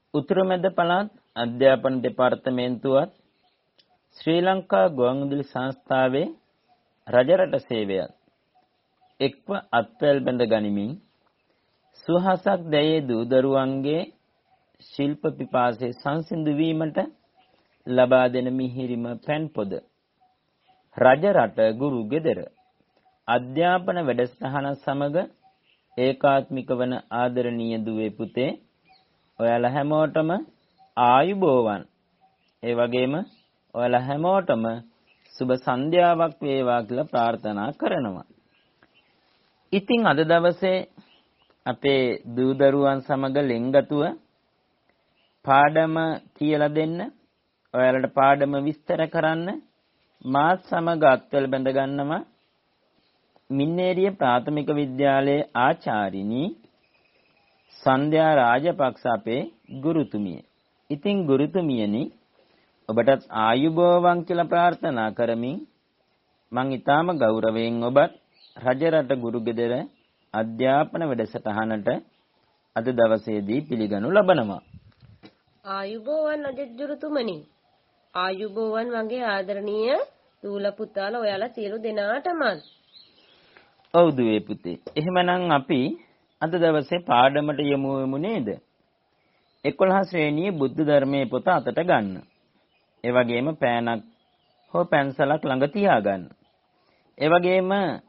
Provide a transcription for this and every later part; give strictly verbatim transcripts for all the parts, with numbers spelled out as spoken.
උතුරු මැද පළාත් අධ්‍යාපන දෙපාර්තමේන්තුවත් ශ්‍රී ලංකා ගුවන්විදුලි සංස්ථාවේ රජරට සේවයත් එක්ව අත්වැල් බැඳ ගනිමින් සුවහසක් දැයේ දූදරුවන්ගේ ශිල්ප පිපාසයේ සංසිඳු වීමට ලබා දෙන මිහිරිම පෙන් පොද රජරට ගුරු ගෙදර අධ්‍යාපන වැඩසටහන සමග ඒකාත්මික වන ආදරණීය දුවේ පුතේ ඔයාලා හැමෝටම ආයුබෝවන්. ඒ වගේම ඔයාලා හැමෝටම සුබ සන්ධ්‍යාවක් වේවා කියලා ප්‍රාර්ථනා කරනවා. ඉතින් අද දවසේ අපේ දූ දරුවන් සමග ලෙන්ගතුව පාඩම කියලා දෙන්න, ඔයාලට පාඩම විස්තර කරන්න මාත් සමග අත්වල බැඳ ගන්නවා මින්නේරිය ප්‍රාථමික විද්‍යාලයේ ආචාර්යිනී සන්ධ්‍යා රාජපක්ෂ අපේ ගුරුතුමිය. ඉතින් ගුරුතුමියනි ඔබටත් ආයුබෝවන් කියලා ප්‍රාර්ථනා කරමින් මම ඊටාම ගෞරවයෙන් ඔබත් රජරට ගුරුගෙදර අධ්‍යාපන වැඩසටහනට අද දවසේදී පිළිගනු ලබනවා. ආයුබෝවන් අජත් ගුරුතුමනි. ආයුබෝවන් වගේ ආදරණීය දූල පුතාලා ඔයාලා සියලු දෙනාටම. ඔව් දුවේ පුතේ. එහෙමනම් අපි අද දවසේ පාඩමට යමු වෙමු නේද? එකොළහ ශ්‍රේණියේ බුද්ධ ධර්මයේ පොත අතට ගන්න. ඒ වගේම පෑනක් හෝ පැන්සලක් ළඟ තියාගන්න. ඒ වගේම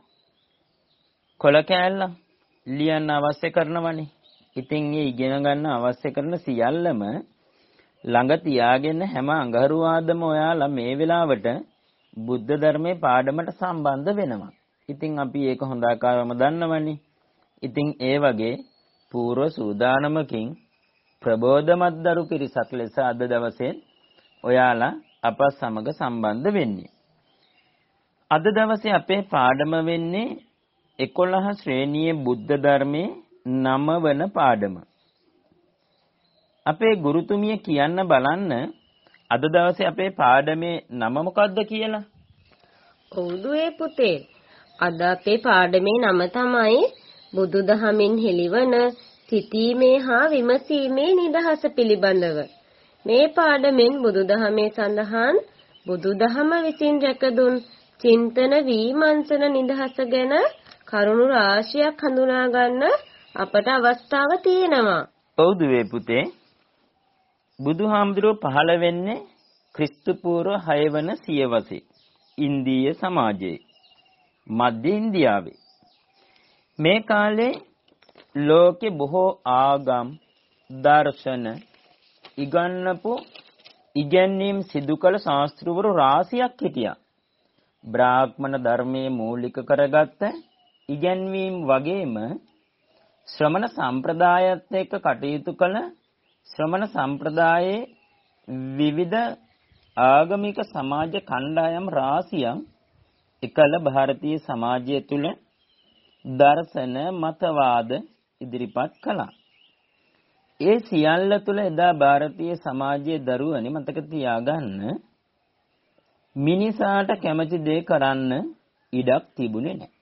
කොළ කෑල්ල ලියන්න අවශ්‍ය කරනවනේ. ඉතින් මේ ඉගෙන ගන්න අවශ්‍ය කරන සියල්ලම ළඟ තියාගෙන හැම අඟහරුවාදම ඔයාලා මේ වෙලාවට බුද්ධ ධර්මයේ පාඩමට සම්බන්ධ වෙනවා. ඉතින් අපි ඒක හොඳ ආකාරවම දන්නවනේ. ඉතින් ඒ වගේ පූර්ව සූදානමකින් ප්‍රබෝධමත් දරු පිරිසක් ලෙස අද දවසේ ඔයාලා අප සමග සම්බන්ධ වෙන්නේ. අද දවසේ අපේ පාඩම වෙන්නේ එකොළහ ශ්‍රේණියේ බුද්ධ ධර්මයේ නව වන පාඩම. අපේ ගුරුතුමිය කියන්න බලන්න අද දවසේ අපේ පාඩමේ නම මොකක්ද කියලා? ඔව් දුවේ පුතේ. අද අපේ පාඩමේ නම තමයි බුදුදහමින් හෙළිවන සිතීමේ හා විමසීමේ නිදහස පිළිබඳව. මේ පාඩමෙන් බුදුදහමේ සඳහන් බුදුදහම විසින් රැකදුන් චින්තන විමර්ශන නිදහස ගැන කරුණු රාශියක් හඳුනා ගන්න අපට අවස්ථාව තියෙනවා. ඔව් දුවේ පුතේ. බුදුහාමුදුරුවෝ පහළ වෙන්නේ ක්‍රිස්තු පූර්ව හය වන සියවසේ ඉන්දීය සමාජයේ මධ්‍ය ඉන්දියාවේ. මේ කාලේ ලෝකේ බොහෝ ආගම් දර්ශන ඉගන්නපු ඉගැන්වීම් සිදු කළ ශාස්ත්‍රවරු රාශියක් හිටියා. බ්‍රාහ්මණ ධර්මයේ මූලික කරගත්ත ඉගැන්වීම් වගේම ශ්‍රමණ සම්ප්‍රදායත් එක්ක කටයුතු කළ ශ්‍රමණ සම්ප්‍රදායේ විවිධ ආගමික සමාජ කණ්ඩායම් රාශියක් එකල ಭಾರತೀಯ සමාජය තුළ දර්ශන මතවාද ඉදිරිපත් කළා. ඒ සියල්ල තුළ එදා ಭಾರತೀಯ සමාජයේ දරුවනි මතක තියාගන්න මිනිසාට කැමති දේ කරන්න ඉඩක් තිබුණේ නැහැ.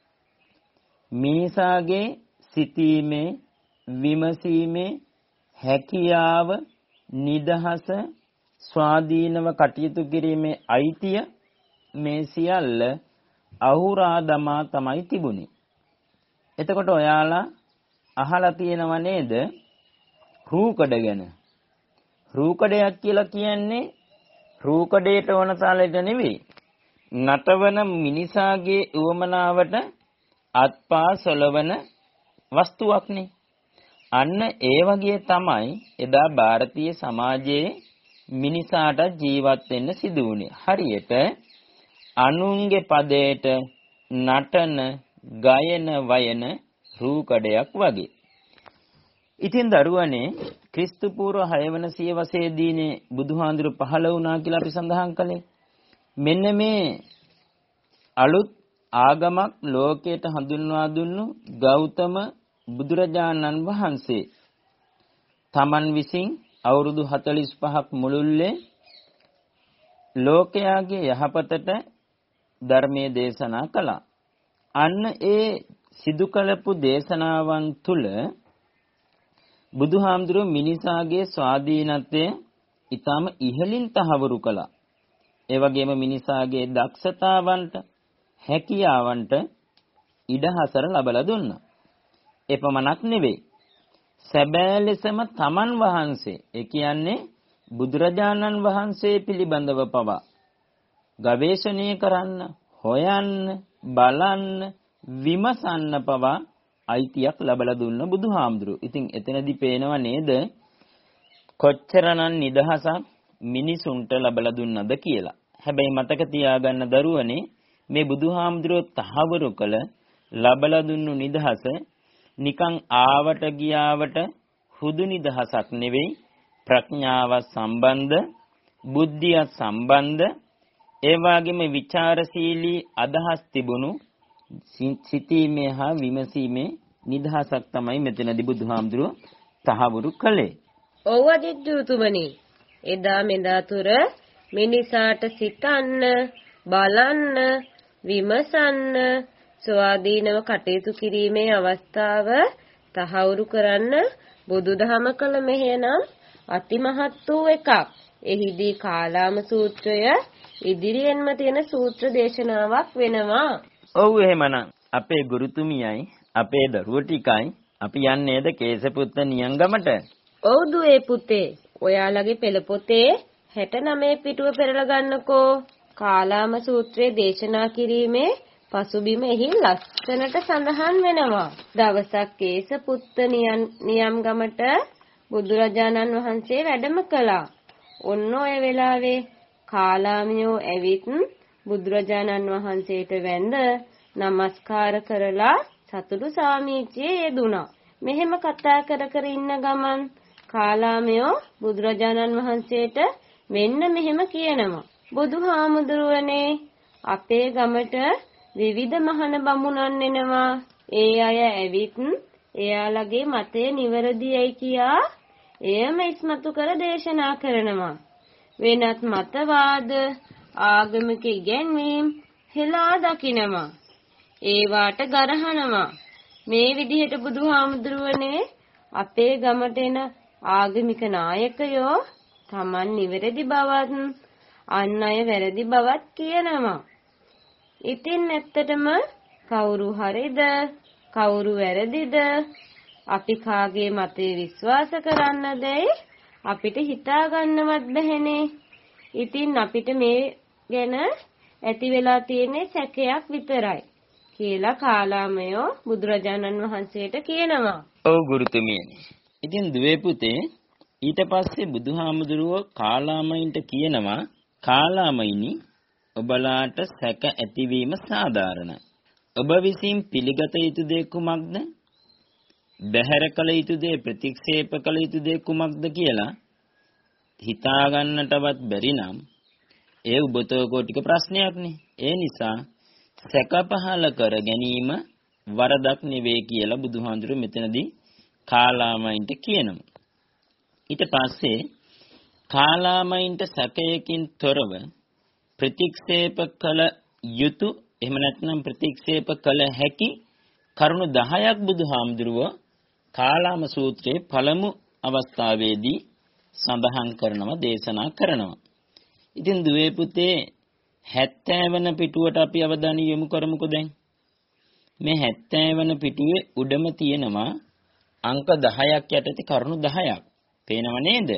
මිනිසාගේ සිතීමේ විමසීමේ හැකියාව නිදහස ස්වාධීනව කටයුතු කිරීමේ අයිතිය මේ සියල්ල අහුරා දමා තමයි තිබුණේ. එතකොට ඔයාලා අහලා තියෙනව නේද රූකඩ ගැන? රූකඩයක් කියලා කියන්නේ රූකඩේට වන තාලෙට නෙවෙයි. නටවන මිනිසාගේ උවමනාවට අත්පා සොලවන වස්තුවක්නේ. අන්න ඒ වගේ තමයි එදා ಭಾರತೀಯ සමාජයේ මිනිසාට ජීවත් වෙන්න සිදු වුණේ. හරියට අනුන්ගේ පදයට නටන, ගයන, වයන රූකඩයක් වගේ. ඉතින් දරුවනේ ක්‍රිස්තු පූර්ව හය වන සියවසේදීනේ බුදුහාඳුරු පහළ වුණා කියලා අපි සඳහන් කළේ. මෙන්න මේ අලුත් ආගමක් ලෝකයට හඳුන්වා දුන්නු ගෞතම බුදුරජාණන් වහන්සේ තමන් විසින් අවුරුදු හතළිස් පහක් මුළුල්ලේ ලෝකයාගේ යහපතට ධර්මයේ දේශනා කළා. අන්න ඒ සිදු කළපු දේශනාවන් තුල බුදුහාමුදුරුවෝ මිනිසාගේ ස්වාධීනත්වය ඊටම ඉහළින් තහවුරු කළා. ඒ වගේම මිනිසාගේ දක්ෂතාවන්ට, හැකියාවන්ට ඉඩහසර ලබලා දුන්නා. එපමණක් නෙවෙයි. සැබෑ ලෙසම තමන් වහන්සේ, ඒ කියන්නේ බුදුරජාණන් වහන්සේ පිළිබඳව පවා ගවේෂණය කරන්න, හොයන්න, බලන්න, විමසන්න පවා අයිතියක් ලබලා දුන්න බුදුහාමුදුරුවෝ. ඉතින් එතනදී පේනව නේද කොච්චරනම් නිදහසක් මිනිසුන්ට ලබලා දුන්නද කියලා. හැබැයි මතක තියාගන්න දරුවනේ මේ බුදුහාමුදුරුවෝ තහවුරු කළ ලබලා දුන්නු නිදහස නිකන් ආවට ගියාවට හුදු නිදහසක් නෙවෙයි. ප්‍රඥාව සම්බන්ධ, බුද්ධිය සම්බන්ධ, ඒ වගේම විචාරශීලී අදහස් තිබුණු සිතීමේ හා විමසීමේ නිදහසක් තමයි මෙතනදී බුදුහාමුදුරුවෝ තහවුරු කළේ. ඔව් අදිත්‍යතුමනි. එදා මෙදා තුර මිනිසාට සිතන්න, බලන්න, විමසන්න, ස්වාධීනව කටයුතු කිරීමේ අවස්ථාව තහවුරු කරන්න බුදුදහම කළ මෙහෙයනම් අතිමහත් වූ එකක්. එහිදී කාලාම සූත්‍රය ඉදිරියෙන්ම තියෙන සූත්‍ර දේශනාවක් වෙනවා. ඔව් එහෙමනම් අපේ ගුරුතුමියයි අපේ දරුවෝ ටිකයි අපි යන්නේද කේසපුත්ත නියංගමට? ඔව් දුවේ පුතේ. ඔයාලගේ පෙළ පොතේ හැට නවය පිටුව පෙරලා ගන්නකෝ. කාලාම සූත්‍රයේ දේශනා කිරීමේ පසුබිම එහි ලස්සනට සඳහන් වෙනවා. දවසක් කේසපුත්ත නියම්ගමට බුදුරජාණන් වහන්සේ වැඩම කළා. ඔන්න ඔය වෙලාවේ කාලාමියෝ ඇවිත් බුදුරජාණන් වහන්සේට වැඳ නමස්කාර කරලා සතුටු සාමීචියේ යෙදුණා. මෙහෙම කතා කර කර ඉන්න ගමන් කාලාමියෝ බුදුරජාණන් වහන්සේට මෙන්න මෙහෙම කියනවා. බුදුහාමුදුරුවනේ, අපේ ගමට විවිධ මහාන බමුණන් එනවා. ඒ අය ඇවිත් එයාලගේ මතය නිවැරදියි කියා එයම ඉස්මතු කර දේශනා කරනවා. වෙනත් මතවාද, ආගමික ඉගැන්වීම් හෙලා දකිනවා. ඒවාට ගරහනවා. මේ විදිහට බුදුහාමුදුරුවනේ අපේ ගමට එන ආගමික නායකයෝ Taman නිවැරදි බවත් අන් අය වැරදි බවත් කියනවා. ඉතින් ඇත්තටම කවුරු හරිද කවුරු වැරදිද අපි කාගේ මතේ විශ්වාස කරන්නදයි අපිට හිතා ගන්නවත් බැහැනේ. ඉතින් අපිට මේ ගැන ඇති වෙලා තියෙන්නේ සැකයක් විතරයි කියලා කාලාමයෝ බුදුරජාණන් වහන්සේට කියනවා. ඔව් ගුරුතුමියනි. ඉතින් දුවේ පුතේ ඊට පස්සේ බුදුහාමුදුරුවෝ කාලාමයින්ට කියනවා, කාලාමයිනි, ඔබලාට සැක ඇතිවීම සාධාරණයි. ඔබ විසින් පිළිගත යුතු දේ කුමක්ද? බැහැර කළ යුතු දේ, ප්‍රතික්ෂේප කළ යුතු දේ කුමක්ද කියලා හිතා ගන්නටවත් බැරි නම් ඒ ඔබතෝ ටික ප්‍රශ්නයක්නේ. ඒ නිසා සැක පහල කර ගැනීම වරදක් නෙවෙයි කියලා බුදුහාමුදුරුවෝ මෙතනදී කාලාමයින්ට කියනවා. ඊට පස්සේ කාලාමයින්ට සැකයකින් තොරව ප්‍රතික්ෂේප කළ යුතු, එහෙම නැත්නම් ප්‍රතික්ෂේප කළ හැකි කරුණු දහයක් බුදුහාමුදුරුවෝ කාලාම සූත්‍රයේ පළමු අවස්ථාවේදී සඳහන් කරනවා, දේශනා කරනවා. ඉතින් දුවේ පුතේ හැත්තෑ වන පිටුවට අපි අවධානය යොමු කරමුකෝ. දැන් මේ හැත්තෑ වන පිටුවේ උඩම තියෙනවා අංක දහයක් යටතේ කරුණු දහයක්. පේනව නේද?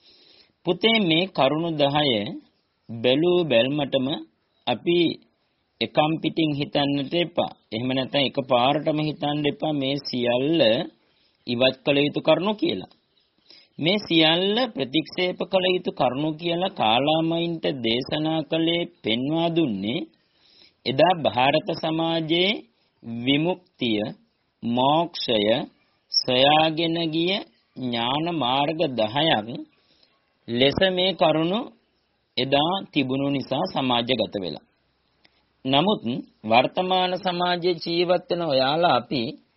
පුතේ මේ කරුණු දහය බැලූ බැල්මටම අපි එකම් පිටින් හිතන්නට එපා. එහෙම නැත්නම් එකපාරටම හිතන්න එපා මේ සියල්ල ඉවත් කළ යුතු කරුණු කියලා. මේ සියල්ල ප්‍රතික්ෂේප කළ යුතු කරුණු කියලා කාලාමයින්ට දේශනා කළේ, පෙන්වා දුන්නේ එදා ಭಾರತ සමාජයේ විමුක්තිය, මෝක්ෂය සොයාගෙන ගිය ඥාන මාර්ග දහයක් ලෙස මේ කරුණු එදා තිබුණු නිසා සමාජගත වෙලා. නමුත් වර්තමාන සමාජයේ ජීවත් වෙන ඔයාලා අපි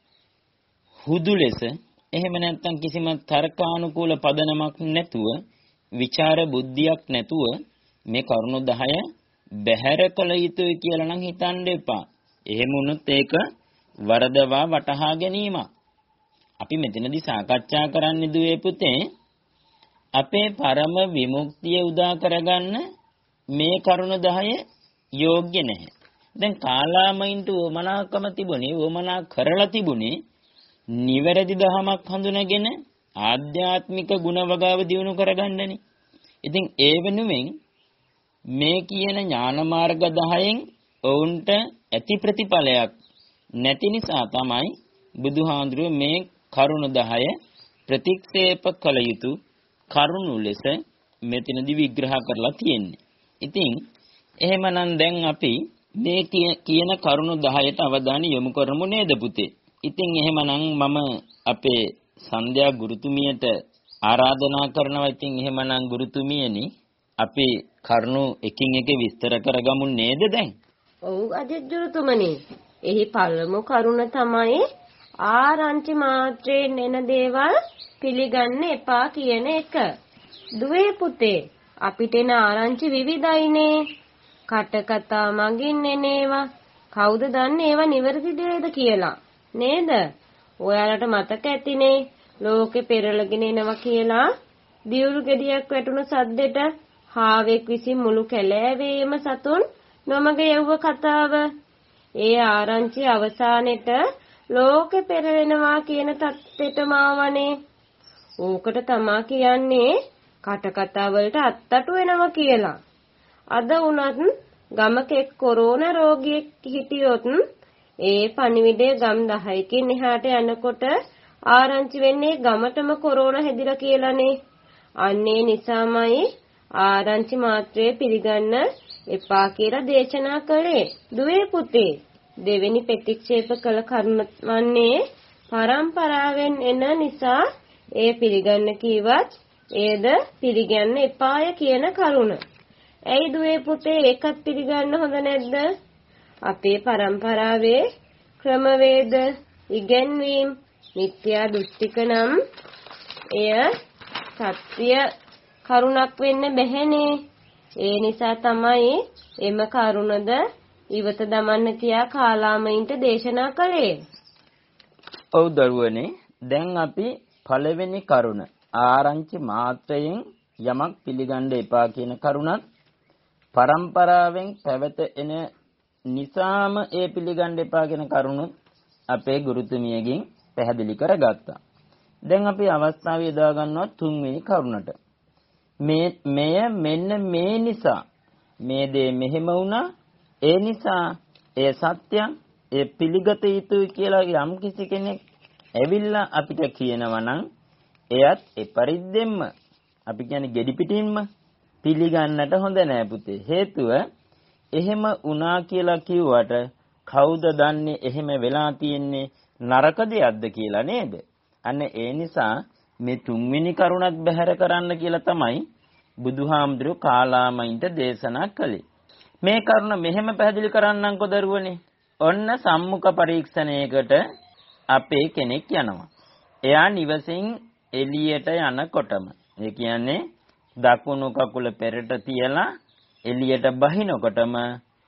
හුදු ලෙස, එහෙම නැත්නම් කිසිම තර්කානුකූල පදනමක් නැතුව, විචාර බුද්ධියක් නැතුව මේ කරුණු දහය බැහැර කළ යුතුයි කියලා නම් හිතන්න එපා. එහෙම වුණොත් ඒක වරදවා වටහා ගැනීමක්. අපි මෙතනදී සාකච්ඡා කරන්නේ දුවේ පුතේ අපේ පරම විමුක්තිය උදා කරගන්න මේ කරුණ දහය යෝග්‍ය නැහැ. දැන් කාලාමයින්ට වමනාකම තිබුණේ වමනා කරලා තිබුණේ නිවැරදි දහමක් හඳුනගෙන ආධ්‍යාත්මික ගුණ වගාව දියුණු කරගන්නනේ. ඉතින් ඒ වෙනුවෙන් මේ කියන ඥාන මාර්ග දහයෙන් ඔවුන්ට ඇති ප්‍රතිඵලයක් නැති නිසා තමයි බුදුහාඳුරුවෝ මේ කරුණ දහය ප්‍රතික්ෂේප කළ යුතු කරුණු ලෙස මෙතනදී විග්‍රහ කරලා තියෙන්නේ. ඉතින් එහෙමනම් දැන් අපි මේ කියන කරුණු දහයට අවධානය යොමු කරමු නේද පුතේ? ඉතින් එහෙමනම් මම අපේ සන්ධ්‍යා ගුරුතුමියට ආරාධනා කරනවා. ඉතින් එහෙමනම් ගුරුතුමියනි අපි කරුණු එකින් එක විස්තර කරගමු නේද දැන්? ඔව් අජිත් ගුරුතුමනි. එහි පළමු කරුණ තමයි ආරංචි මාත්‍රයෙන් එන දේවල් පිළිගන්න එපා කියන එක. දුවේ පුතේ අපිට එන ආරංචි විවිධයිනේ. කටකතා මගින් එන ඒවා කවුද දන්නේ ඒවා නිවැරදි දේද කියලා නේද? ඔයාලට මතක ඇතිනේ ලෝකෙ පෙරලගෙන එනවා කියලා දියුළු ගෙඩියක් වැටුණු සද්දෙට හාවෙක් විසින් මුළු කැලෑවේම සතුන් නොමග යවුව කතාව. ඒ ආරංචි අවසානෙට ලෝකෙ පෙරලෙනවා කියන තත්ත්වෙටම ආවනේ. ඕකට තමා කියන්නේ කටකතා වලට අත්තටු වෙනවා කියලා. අද වුණත් ගමක එක් කොරෝනා රෝගියෙක් හිටියොත් ඒ පණිවිඩය ගම් දහයකින් එහාට යනකොට ආරංචි වෙන්නේ ගමටම කොරෝනා හැදිලා කියලානේ. අන්නේ නිසාමයි ආරංචි මාත්‍රේ පිළිගන්න එපා කියලා දේශනා කළේ. දුවේ පුතේ දෙවෙනි ප්‍රතික්ෂේප කළ කර්ම වන්නේ පරම්පරාවෙන් එන නිසා ඒ පිළිගන්න කීවත් ඒද පිළිගන්න එපාය කියන කරුණ. ඇයි දුවේ පුතේ ඒකත් පිළිගන්න හොඳ නැද්ද? අපේ පරම්පරාවේ ක්‍රමවේද ඉගෙනවීම මිත්‍යා දෘෂ්ටික නම් එය සත්‍ය කරුණක් වෙන්න බැහැනේ. ඒ නිසා තමයි එම කරුණද ඉවත දමන්න කියා කාලාමයින්ට දේශනා කළේ. ඔව් දරුවනේ දැන් අපි පළවෙනි කරුණ ආරංචි මාත්‍රයෙන් යමක් පිළිගන්න එපා කියන කරුණත් පරම්පරාවෙන් පැවත එන නිසාම ඒ පිළිගන්න එපා කියන කරුණුත් අපේ ගුරුතුමියගෙන් පැහැදිලි කරගත්තා. දැන් අපි අවස්ථාව යොදා ගන්නවා තුන්වෙනි කරුණට. මේ මෙය මෙන්න මේ නිසා මේ දේ මෙහෙම වුණා ඒ නිසා ඒ සත්‍ය ඒ පිළිගත යුතුයි කියලා යම් කිසි කෙනෙක් ඇවිල්ලා අපිට කියනවා නම් එයත් ඒ පරිද්දෙන්ම අපි කියන්නේ gedhi pitinma පිළිගන්නට හොඳ නෑ පුතේ. හේතුව එහෙම වුණා කියලා කිව්වට කවුද දන්නේ එහෙම වෙලා තියෙන්නේ නරක දෙයක්ද කියලා නේද? අන්න ඒ නිසා මේ තුන්වෙනි කරුණත් බැහැර කරන්න කියලා තමයි බුදුහාමුදුරුවෝ කාලාමයින්ට දේශනා කළේ. මේ කරුණ මෙහෙම පැහැදිලි කරන්නම්කො දරුවනේ. ඔන්න සම්මුඛ පරීක්ෂණයකට අපේ කෙනෙක් යනවා. එයා නිවසින් එළියට යනකොටම ඒ කියන්නේ දකුණු කකුල පෙරට තියලා එළියට බහිනකොටම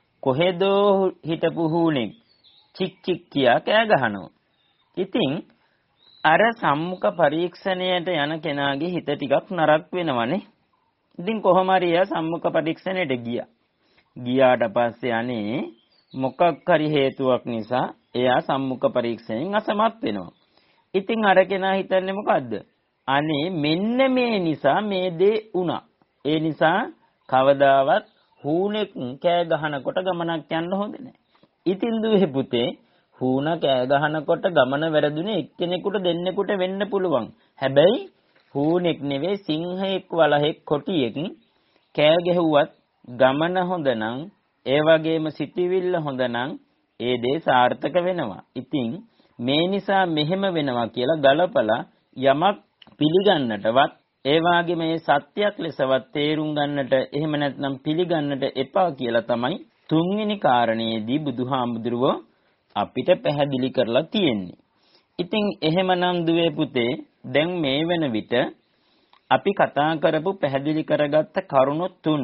කොහෙදෝ හිටපු හුණෙක් චික් චික් කියා කෑ ගහනවා. ඉතින් අර සම්මුඛ පරීක්ෂණයට යන කෙනාගේ හිත ටිකක් නරක් වෙනවනේ. ඉතින් කොහොම හරි එයා සම්මුඛ පරීක්ෂණයට ගියා. ගියාට පස්සේ අනේ මොකක් හරි හේතුවක් නිසා එයා සම්මුඛ පරීක්ෂණයෙන් අසමත් වෙනවා. ඉතින් අර කෙනා හිතන්නේ මොකද්ද? අනේ මෙන්න මේ නිසා මේ දේ වුණා. ඒ නිසා කවදාවත් හුණෙක් කෑ ගහනකොට ගමනක් යන්න හොඳ නැහැ. ඉතින් දුවේ පුතේ හුණ කෑ ගහනකොට ගමන වැරදුනේ එක්කෙනෙකුට දෙන්නෙකුට වෙන්න පුළුවන්. හැබැයි හුණෙක් නෙවෙයි සිංහෙක් වලහෙක් කොටියෙක් කෑ ගැහුවත් ගමන හොඳ නම් ඒ වගේම සිටිවිල්ල හොඳ නම් ඒ දේ සාර්ථක වෙනවා. ඉතින් මේ නිසා මෙහෙම වෙනවා කියලා ගලපලා යමක් පිළිගන්නටවත් ඒ වගේම මේ සත්‍යයක් ලෙසවත් තේරුම් ගන්නට එහෙම නැත්නම් පිළිගන්නට එපා කියලා තමයි තුන්වෙනි කාරණේදී බුදුහාමුදුරුවෝ අපිට පැහැදිලි කරලා තියෙන්නේ. ඉතින් එහෙමනම් දුවේ පුතේ දැන් මේ වෙන විට අපි කතා කරපු පැහැදිලි කරගත්ත කරුණු තුන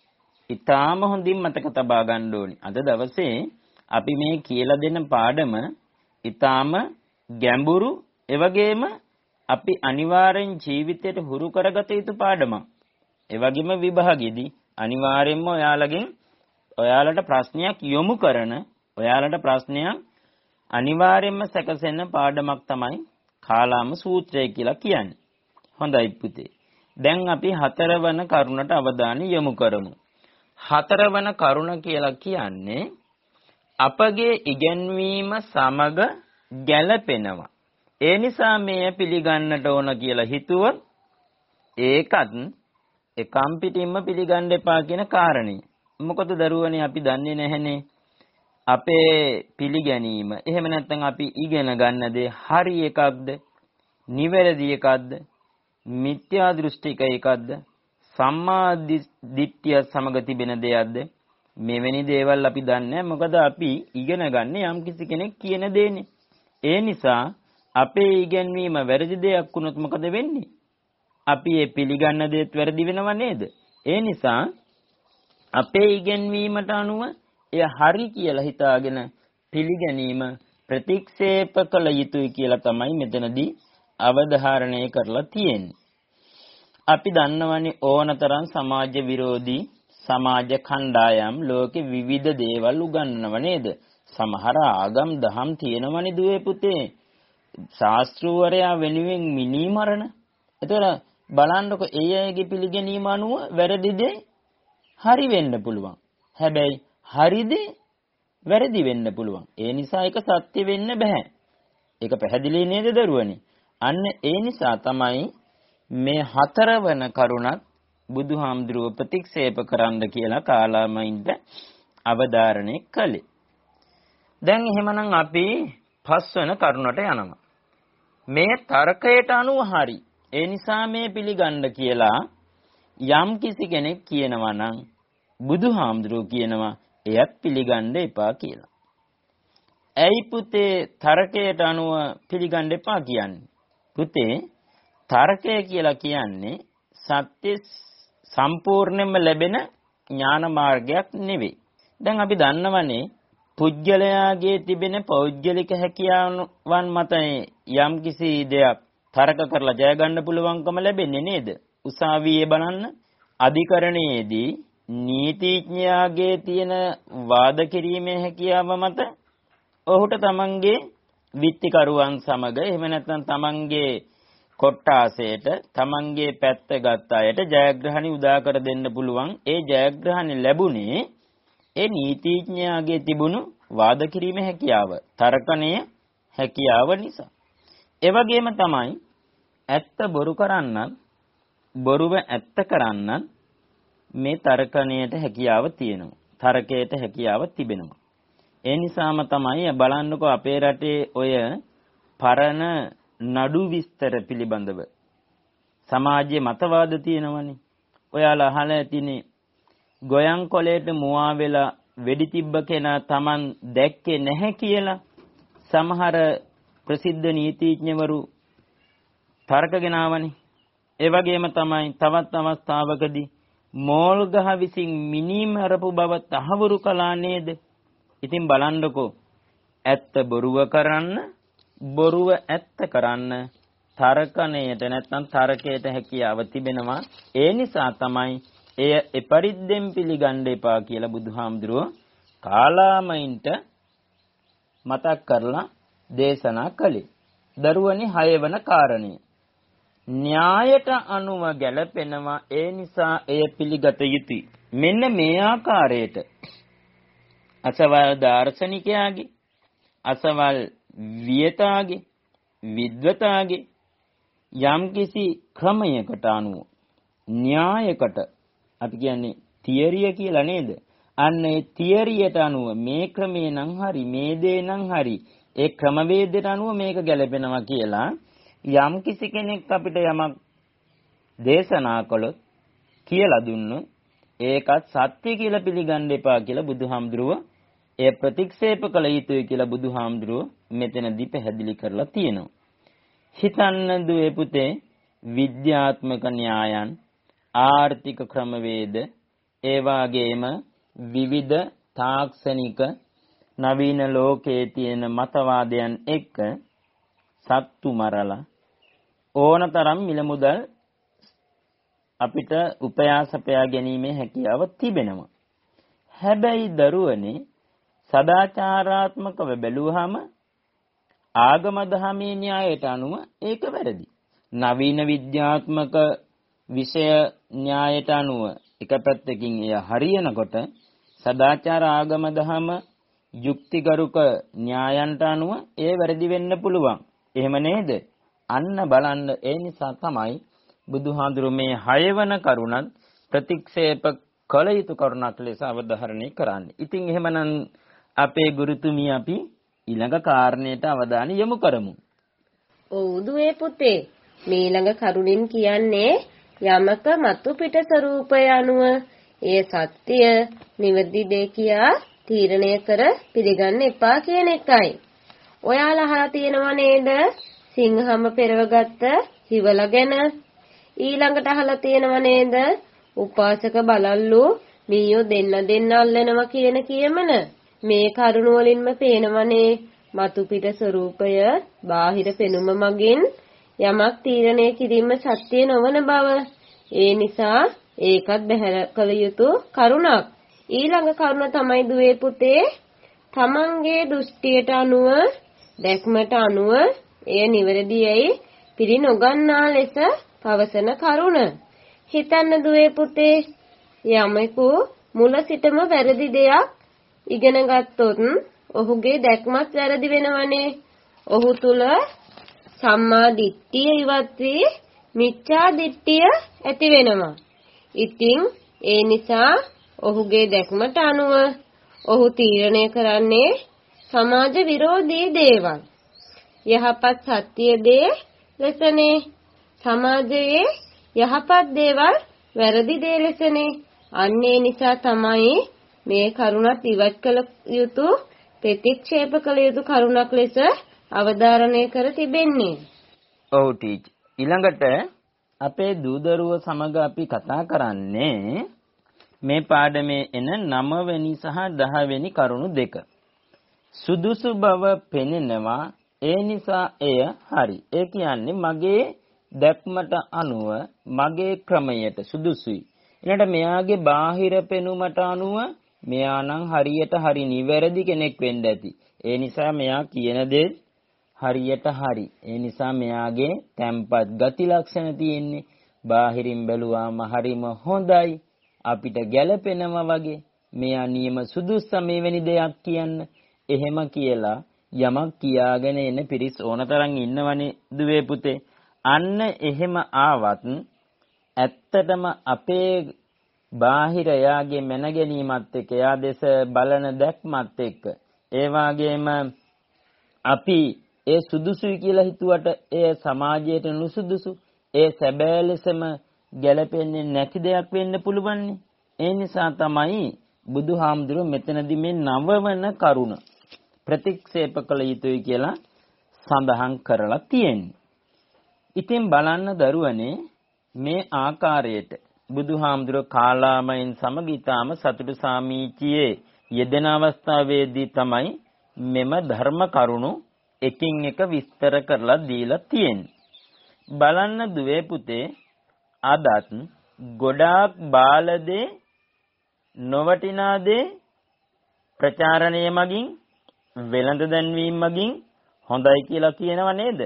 ඊටාම හොඳින් මතක තබා ගන්න ඕනේ. අද දවසේ අපි මේ කියලා දෙන පාඩම ඊටාම ගැඹුරු ඒ වගේම අපි අනිවාර්යෙන් ජීවිතයට හුරු කරගත යුතු පාඩමක්. ඒ වගේම විභාගෙදී අනිවාර්යෙන්ම ඔයාලගෙන් ඔයාලට ප්‍රශ්නයක් යොමු කරන ඔයාලට ප්‍රශ්නයක් අනිවාර්යෙන්ම සැකසෙන පාඩමක් තමයි කාලාම සූත්‍රය කියලා කියන්නේ. හොඳයි පුතේ. දැන් අපි හතරවන කරුණට අවධානය යොමු කරමු. හතරවන කරුණ කියලා කියන්නේ අපගේ ඉගැන්වීම සමග ගැළපෙනවා. ඒ නිසා මේ පිළිගන්නට ඕන කියලා හිතුවොත් ඒකත් එකම් පිටින්ම පිළිගන්න එපා කියන කාරණේ. මොකද දරුවනේ අපි දන්නේ නැහනේ අපේ පිළිගැනීම. එහෙම නැත්නම් අපි ඉගෙන ගන්න දේ හරි එකක්ද, නිවැරදි එකක්ද, මිත්‍යා දෘෂ්ටික එකක්ද, සම්මා දිට්ඨිය සමග තිබෙන දෙයක්ද? මෙවැනි දේවල් අපි දන්නේ මොකද අපි ඉගෙන ගන්න යම් කිසි කෙනෙක් කියන දේනේ. ඒ නිසා අපේ ඉගෙනීම වැරදි දෙයක් වුණොත් මොකද වෙන්නේ? අපි ඒ පිළිගන්න දේත් වැරදි වෙනව නේද? ඒ නිසා අපේ ඉගෙනීමට අනුව එය හරි කියලා හිතාගෙන පිළිගැනීම ප්‍රතික්ෂේප කළ යුතුයි කියලා තමයි මෙතනදී අවධාරණය කරලා තියෙන්නේ. අපි දන්නවනේ ඕනතරම් සමාජ විරෝධී සමාජ කණ්ඩායම් ලෝකෙ විවිධ දේවල් උගන්වනව නේද? සමහර ආගම් දහම් තියෙනවනේ දුවේ පුතේ. ශාස්ත්‍රූවරයා වෙනුවෙන් මිනී මරණ. ඒතර බලන්නකො ඒ අයගේ පිළිගැනීම අනුව වැරදි දේ හරි වෙන්න පුළුවන්. හැබැයි හරි දේ වැරදි වෙන්න පුළුවන්. ඒ නිසා ඒක සත්‍ය වෙන්න බෑ. ඒක පැහැදිලි නේද දරුවනේ? අන්න ඒ නිසා තමයි මේ හතරවන කරුණත් බුදුහාමුදුරුව ප්‍රතික්ෂේප කරන්න කියලා කාලාමයින්ට අවධාරණය කළේ. දැන් එහෙමනම් අපි පස්වන කරුණට යනවා. මේ තර්කයට අනුව හරි. ඒ නිසා මේ පිළිගන්න කියලා යම් කිසි කෙනෙක් කියනවා නම් බුදුහාමුදුරුව කියනවා එයත් පිළිගන්න එපා කියලා. ඇයි පුතේ තර්කයට අනුව පිළිගන්න එපා කියන්නේ? පුතේ තර්කය කියලා කියන්නේ සත්‍ය සම්පූර්ණයෙන්ම ලැබෙන ඥාන මාර්ගයක් නෙවෙයි. දැන් අපි දන්නවනේ පුජ්‍යලයාගේ තිබෙන පෞද්ගලික හැකියාවන් මත යම් කිසි දෙයක් තර්ක කරලා ජය ගන්න පුළුවන්කම ලැබෙන්නේ නේද? උසාවියේ බලන්න අධිකරණයේදී නීතිඥයාගේ තියෙන වාද කිරීමේ හැකියාව මත ඔහුට තමන්ගේ විත්තිකරුවන් සමග එහෙම නැත්නම් තමන්ගේ කොට්ටාසයට තමන්ගේ පැත්ත ගත්ත අයට ජයග්‍රහණි උදා කර දෙන්න පුළුවන්. ඒ ජයග්‍රහණි ලැබුණේ ඒ නීතිඥයාගේ තිබුණු වාද කිරීමේ හැකියාව, තර්කණය හැකියාව නිසා. ඒ වගේම තමයි ඇත්ත බොරු කරන්නත් බොරුව ඇත්ත කරන්නත් මේ තර්කණයට හැකියාව තියෙනවා. තර්කයට හැකියාව තිබෙනවා. ඒ නිසාම තමයි බලන්නකෝ අපේ රටේ ඔය පරණ නඩු විස්තර පිළිබඳව සමාජයේ මතවාද තියෙනවනේ. ඔයාලා අහලා ඇතිනේ ගොයන් කොලේට මුවා වෙලා වෙඩි තිබ්බ කෙනා Taman දැක්කේ නැහැ කියලා සමහර ප්‍රසිද්ධ නීතිඥවරු තර්කගෙන ආවනේ. ඒ වගේම තමයි තවත් අවස්ථාවකදී මෝල්ගහ විසින් මිනී මරපු බව තහවුරු කළා නේද? ඉතින් බලන්නකෝ ඇත්ත බොරුව කරන්න බොරුව ඇත්ත කරන්න තර්කණයට නැත්නම් තර්කයට හැකියාව තිබෙනවා. ඒ නිසා තමයි එය එපරිද්දෙන් පිළිගන්න එපා කියලා බුදුහාමුදුරුවෝ කාලාමයින්ට මතක් කරලා දේශනා කළේ. දරුවනි හයවන කාරණය. න්‍යායට අනුව ගැලපෙනවා. ඒ නිසා එය පිළිගත යුතුයි. මෙන්න මේ ආකාරයට අසවල් දාර්ශනිකයාගේ අසවල් වියතාගේ විද්වතාගේ යම්කිසි ක්‍රමයකට අනුව න්‍යායකට අපි කියන්නේ තියරිය කියලා නේද? අන්න ඒ තියරියට අනුව මේ ක්‍රමේ නම් හරි මේ දේ නම් හරි ඒ ක්‍රමවේදයට අනුව මේක ගැලපෙනවා කියලා යම්කිසි කෙනෙක් අපිට යමක් දේශනා කළොත් කියලා දුන්නොත් ඒකත් සත්‍ය කියලා පිළිගන්න එපා කියලා බුදුහාමුදුරුවෝ ඒ ප්‍රතික්ෂේප කළ යුතුයි කියලා බුදුහාමුදුරුවෝ මෙතනදී පැහැදිලි කරලා තියෙනවා. හිතන්න දුවේ පුතේ විද්‍යාත්මක න්‍යායන් ආර්ථික ක්‍රමවේද ඒ වගේම විවිධ තාක්ෂණික නවීන ලෝකයේ තියෙන මතවාදයන් එක්ක සත්තු මරලා ඕනතරම් මිල මුදල් අපිට උපයාසපයා ගැනීමේ හැකියාව තිබෙනවා. හැබැයි දරුවනේ සදාචාරාත්මකව බැලුවහම ආගම දහමේ න්‍යායයට අනුව ඒක වැරදි. නවීන විද්‍යාත්මක විෂය න්‍යායයට අනුව එක පැත්තකින් එය හරියනකොට සදාචාර ආගම දහම යුක්තිගරුක න්‍යායන්ට අනුව ඒ වැරදි වෙන්න පුළුවන්. එහෙම නේද? අන්න බලන්න ඒ නිසා තමයි බුදුහාඳුරු මේ හයවන කරුණත් ප්‍රතික්ෂේප කළ යුතු කරුණක් ලෙස අවධාරණය කරන්නේ. ඉතින් එහෙමනම් අපේ ගුරුතුමිය අපි ඊළඟ කාරණයට අවධානය යොමු කරමු. ඔව් දුවේ පුතේ. මේ ඊළඟ කරුණින් කියන්නේ යමක මතු පිට ස්වરૂපය අනුව ඒ සත්‍ය නිවැරදි දේ කියා තීරණය කර පිළිගන්න එපා කියන එකයි. ඔයාලා අහලා තියෙනව නේද? සිංහම පෙරවගත්ත හිවලා ගැන. ඊළඟට අහලා තියෙනව නේද? උපාසක බලල්ලු මීයෝ දෙන්න දෙන්න අල්ලනවා කියන කියමන. මේ කරුණ වලින්ම පේනවනේ මතු පිට ස්වરૂපය බාහිර පෙනුම මගින් යමක් තීරණය කිරීම සත්‍ය නොවන බව. ඒ නිසා ඒකත් බැහැර කළ යුතු කරුණක්. ඊළඟ කරුණ තමයි දුවේ පුතේ තමන්ගේ දෘෂ්ටියට අනුව දැක්මට අනුව එය නිවැරදියයි පිළි නොගන්නා ලෙස පවසන කරුණ. හිතන්න දුවේ පුතේ යමෙකු මුල සිටම වැරදි දෙයක් ඉගෙන ගත්තොත් ඔහුගේ දැක්මත් වැරදි වෙනවනේ. ඔහු තුල සම්මා දිට්ඨිය ඉවත් වී මිච්ඡා දිට්ඨිය ඇති වෙනවා. ඉතින් ඒ නිසා ඔහුගේ දැක්මට අනුව ඔහු තීරණය කරන්නේ සමාජ විරෝධී දේවල්. යහපත් සත්‍ය දේ ලෙසනේ. සමාජයේ යහපත් දේවල් වැරදි දේ ලෙසනේ. අන්නේ නිසා තමයි මේ කරුණත් ඉවත් කළ යුතු ප්‍රතික්ෂේප කළ යුතු කරුණක් ලෙස අවධාරණය කර තිබෙන්නේ. ඔව් ටීචර්. ඊළඟට අපේ දූදරුව සමග අපි කතා කරන්නේ මේ පාඩමේ එන නව වෙනි සහ දහ වෙනි කරුණු දෙක. සුදුසු බව පෙනෙනවා ඒ නිසා එය හරි. ඒ කියන්නේ මගේ දැක්මට අනුව මගේ ක්‍රමයට සුදුසුයි. ඊළඟට මෙයාගේ බාහිර පෙනුමට අනුව මෙයා නම් හරියට හරි නිවැරදි කෙනෙක් වෙන්න ඇති. ඒ නිසා මෙයා කියන දේ හරියට හරි. ඒ නිසා මෙයාගේ තැම්පත් ගති ලක්ෂණ තියෙන්නේ. බාහිරින් බැලුවාම හරිම හොඳයි. අපිට ගැළපෙනවා වගේ. මෙයා නියම සුදුස්ස මෙවැනි දෙයක් කියන්න. එහෙම කියලා යමක් කියාගෙන එන පිරිස් ඕනතරම් ඉන්නවනේ දුවේ පුතේ. අන්න එහෙම ආවත් ඇත්තටම අපේ බාහිර යාගේ මන ගැනීමත් එක්ක යා දෙස බලන දැක්මත් එක්ක ඒ වගේම අපි ඒ සුදුසුයි කියලා හිතුවට ඒ සමාජයට නුසුදුසු ඒ සැබෑ ලෙසම ගැලපෙන්නේ නැති දෙයක් වෙන්න පුළුවන්. ඒ නිසා තමයි බුදුහාමුදුරුවෝ මෙතනදී මේ නවවන කරුණ ප්‍රතික්ෂේප කළ යුතුයි කියලා සඳහන් කරලා තියෙන්නේ. ඉතින් බලන්න දරුවනේ මේ ආකාරයට බුදුහාමුදුරුවෝ කාලාමයෙන් සමග ඊටාම සතුටු සාමීචියේ යෙදෙන අවස්ථාවේදී තමයි මෙම ධර්ම කරුණු එකින් එක විස්තර කරලා දීලා තියෙන්නේ. බලන්න දුවේ පුතේ අදත් ගොඩාක් බාලදේ නොවටිනා දේ ප්‍රචාරණය මගින් වෙළඳ දැන්වීම මගින් හොඳයි කියලා කියනව නේද?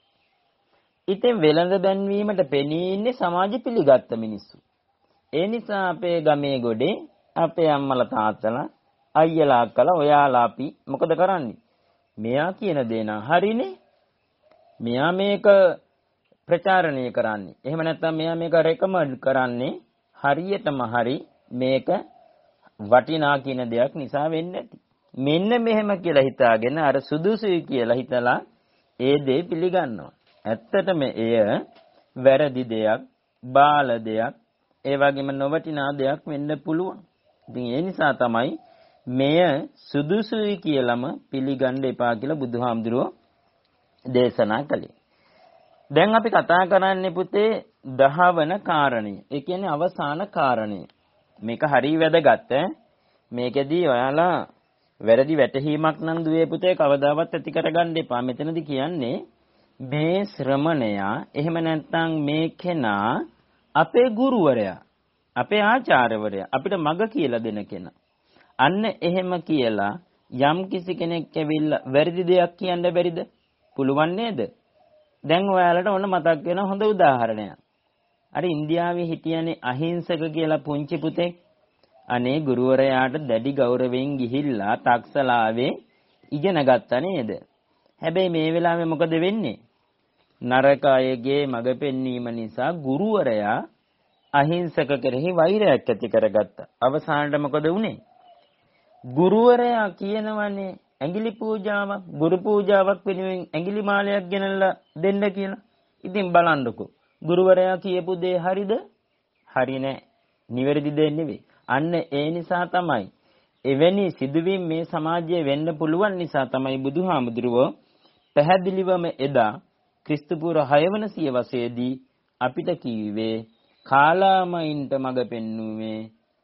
ඉතින් වෙළඳ දැන්වීමට පෙනී ඉන්නේ සමාජ පිළිගත්ත මිනිස්සු. ඒ නිසා අපේ ගමේ ගොඩේ අපේ අම්මලා තාත්තලා අයියලා අක්කලා ඔයාලා අපි මොකද කරන්නේ? මෙයා කියන දේ නම් හරිනේ. මෙයා මේක ප්‍රචාරණය කරන්නේ. එහෙම නැත්නම් මෙයා මේක රෙකමන්ඩ් කරන්නේ හරියටම හරි මේක වටිනා කියන දෙයක් නිසා වෙන්නේ නැති. මෙන්න මෙහෙම කියලා හිතාගෙන අර සුදුසුයි කියලා හිතලා ඒ දේ පිළිගන්නවා. ඇත්තටම එය වැරදි දෙයක්, බාල දෙයක්, ඒ වගේම නොවටිනා දෙයක් වෙන්න පුළුවන්. ඉතින් ඒ නිසා තමයි මෙය සුදුසුයි කියලාම පිළිගන්න එපා කියලා බුදුහාමුදුරුවෝ දේශනා කළේ. දැන් අපි කතා කරන්නේ පුතේ දහවන කාරණය. ඒ කියන්නේ අවසාන කාරණය. මේක හරිය වැදගත් ඈ. මේකෙදී ඔයාලා වැරදි වැටහීමක් නම් දුවේ පුතේ කවදාවත් ඇති කරගන්න එපා. මෙතනදී කියන්නේ මේ ශ්‍රමණයා එහෙම නැත්නම් මේ කෙනා අපේ ගුරුවරයා, අපේ ආචාර්යවරයා, අපිට මඟ කියලා දෙන කෙනා. අන්න එහෙම කියලා යම් කිසි කෙනෙක් ඇවිල්ලා වැරදි දෙයක් කියන්න බැරිද? පුළුවන් නේද? දැන් ඔයාලට ඔන්න මතක් වෙන හොඳ උදාහරණයක්. අර ඉන්දියාවේ හිටියනේ අහිංසක කියලා පුංචි පුතෙක්. අනේ ගුරුවරයාට දැඩි ගෞරවයෙන් ගිහිල්ලා තක්සලාවේ ඉගෙන ගත්තා නේද? හැබැයි මේ වෙලාවේ මොකද වෙන්නේ? නරක අයගේ මඟ පෙන්වීම නිසා ගුරුවරයා අහිංසක කෙරෙහි වෛරයක් ඇති කරගත්තා. අවසානට මොකද වුනේ? ගුරුවරයා කියනවනේ ඇඟිලි පූජාවක්, ගුරු පූජාවක් වෙනුවෙන් ඇඟිලි මාලයක් ගෙනල්ලා දෙන්න කියලා. ඉතින් බලන්නකෝ. ගුරුවරයා කියපු දේ හරිද? හරි නෑ. නිවැරදි දෙයක් නෙවෙයි. අන්න ඒ නිසා තමයි එවැනි සිදුවීම් මේ සමාජයේ වෙන්න පුළුවන් නිසා තමයි බුදුහාමුදුරුවෝ පැහැදිලිවම එදා ක්‍රිස්තු පූර්ව හය වන සියවසේදී අපිට කිව්වේ කාලාමයින්ට මඟ පෙන්වුවේ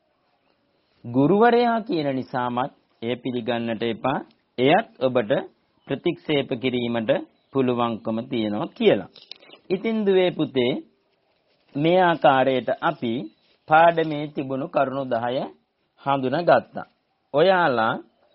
ගුරුවරයා කියන නිසාමත් ඒ පිළිගන්නට එපා. එයත් ඔබට ප්‍රතික්ෂේප කිරීමට පුළුවන්කම තියෙනවා කියලා. ඉතින් දුවේ පුතේ මේ ආකාරයට අපි පාඩමේ තිබුණු කරුණු දහය හඳුනාගත්තා. ඔයාලා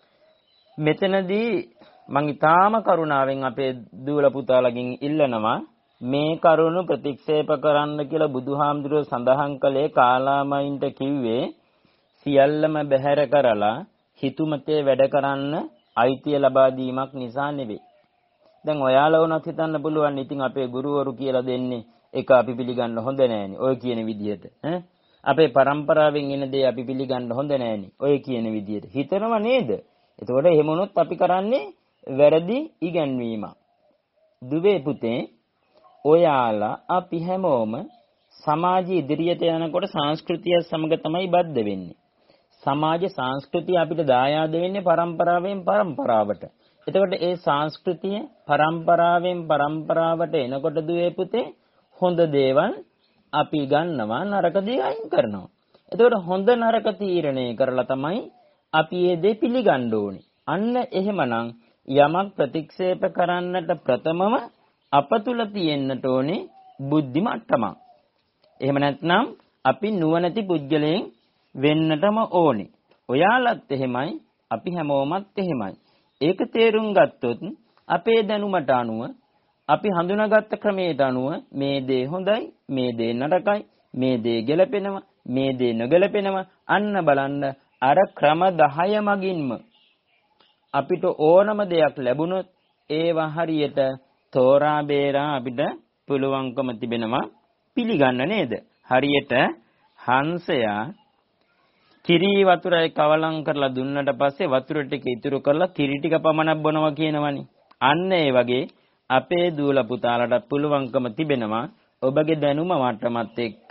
මෙතනදී මම ඊටාම කරුණාවෙන් අපේ දූල පුතාලගෙන් ඉල්ලනවා මේ කරුණු ප්‍රතික්ෂේප කරන්න කියලා බුදුහාමුදුරුවෝ සඳහන් කළේ කාලාමයින්ට කිව්වේ සියල්ලම බැහැර කරලා හිතුමතේ වැඩ කරන්න අයිතිය ලබා දීමක් නිසා නෙවෙයි. දැන් ඔයාලා වුණත් හිතන්න පුළුවන් ඉතින් අපේ ගුරුවරු කියලා දෙන්නේ ඒක අපි පිළිගන්න හොඳ නෑනේ. ඔය කියන විදිහට ඈ අපේ પરම්පරාවෙන් එන දේ අපි පිළිගන්න හොඳ නෑනේ. ඔය කියන විදිහට හිතනව නේද? එතකොට එහෙම වුණොත් අපි කරන්නේ වැරදි ඉගැන්වීමක්. දුවේ පුතේ ඔයාලා අපි හැමෝම සමාජ ඉදිරියට යනකොට සංස්කෘතිය සමග තමයි බද්ධ වෙන්නේ. සමාජ සංස්කෘතිය අපිට දායාද වෙන්නේ પરම්පරාවෙන් પરම්පරාවට. එතකොට ඒ සංස්කෘතිය પરම්පරාවෙන් પરම්පරාවට එනකොට දුවේ පුතේ හොඳ දේවල් අපි ගන්නවා, නරක දේ අයින් කරනවා. එතකොට හොඳ නරක තීරණය කරලා තමයි අපි මේ දේ පිළිගන්න ඕනේ. අන්න එහෙමනම් යමක් ප්‍රතික්ෂේප කරන්නට ප්‍රථමම අප තුල තියෙන්නට ඕනේ බුද්ධි මට්ටමක්. එහෙම නැත්නම් අපි නුවණැති පුද්ගලයන් වෙන්නටම ඕනේ. ඔයාලත් එහෙමයි, අපි හැමෝමත් එහෙමයි. ඒක තේරුම් ගත්තොත් අපේ දැනුමට අනුව අපි හඳුනාගත්ත ක්‍රමයට අනුව මේ දේ හොඳයි, මේ දේ නරකයි, මේ දේ ගැලපෙනවා, මේ දේ නොගැලපෙනවා අන්න බලන්න අර ක්‍රම දහය මගින්ම අපිට ඕනම දෙයක් ලැබුණොත් ඒවා හරියට තෝරා බේරා අපිට පුළුවන්කම තිබෙනවා පිළිගන්න නේද? හරියට හංසයා කිරි වතුරයි කවලම් කරලා දුන්නට පස්සේ වතුර ටික ඉතුරු කරලා කිරි ටික පමණක් බොනවා කියනවනේ. අන්න ඒ වගේ අපේ දූල පුතාලට පුළුවන්කම තිබෙනවා ඔබගේ දැනුම මට්ටමත් එක්ක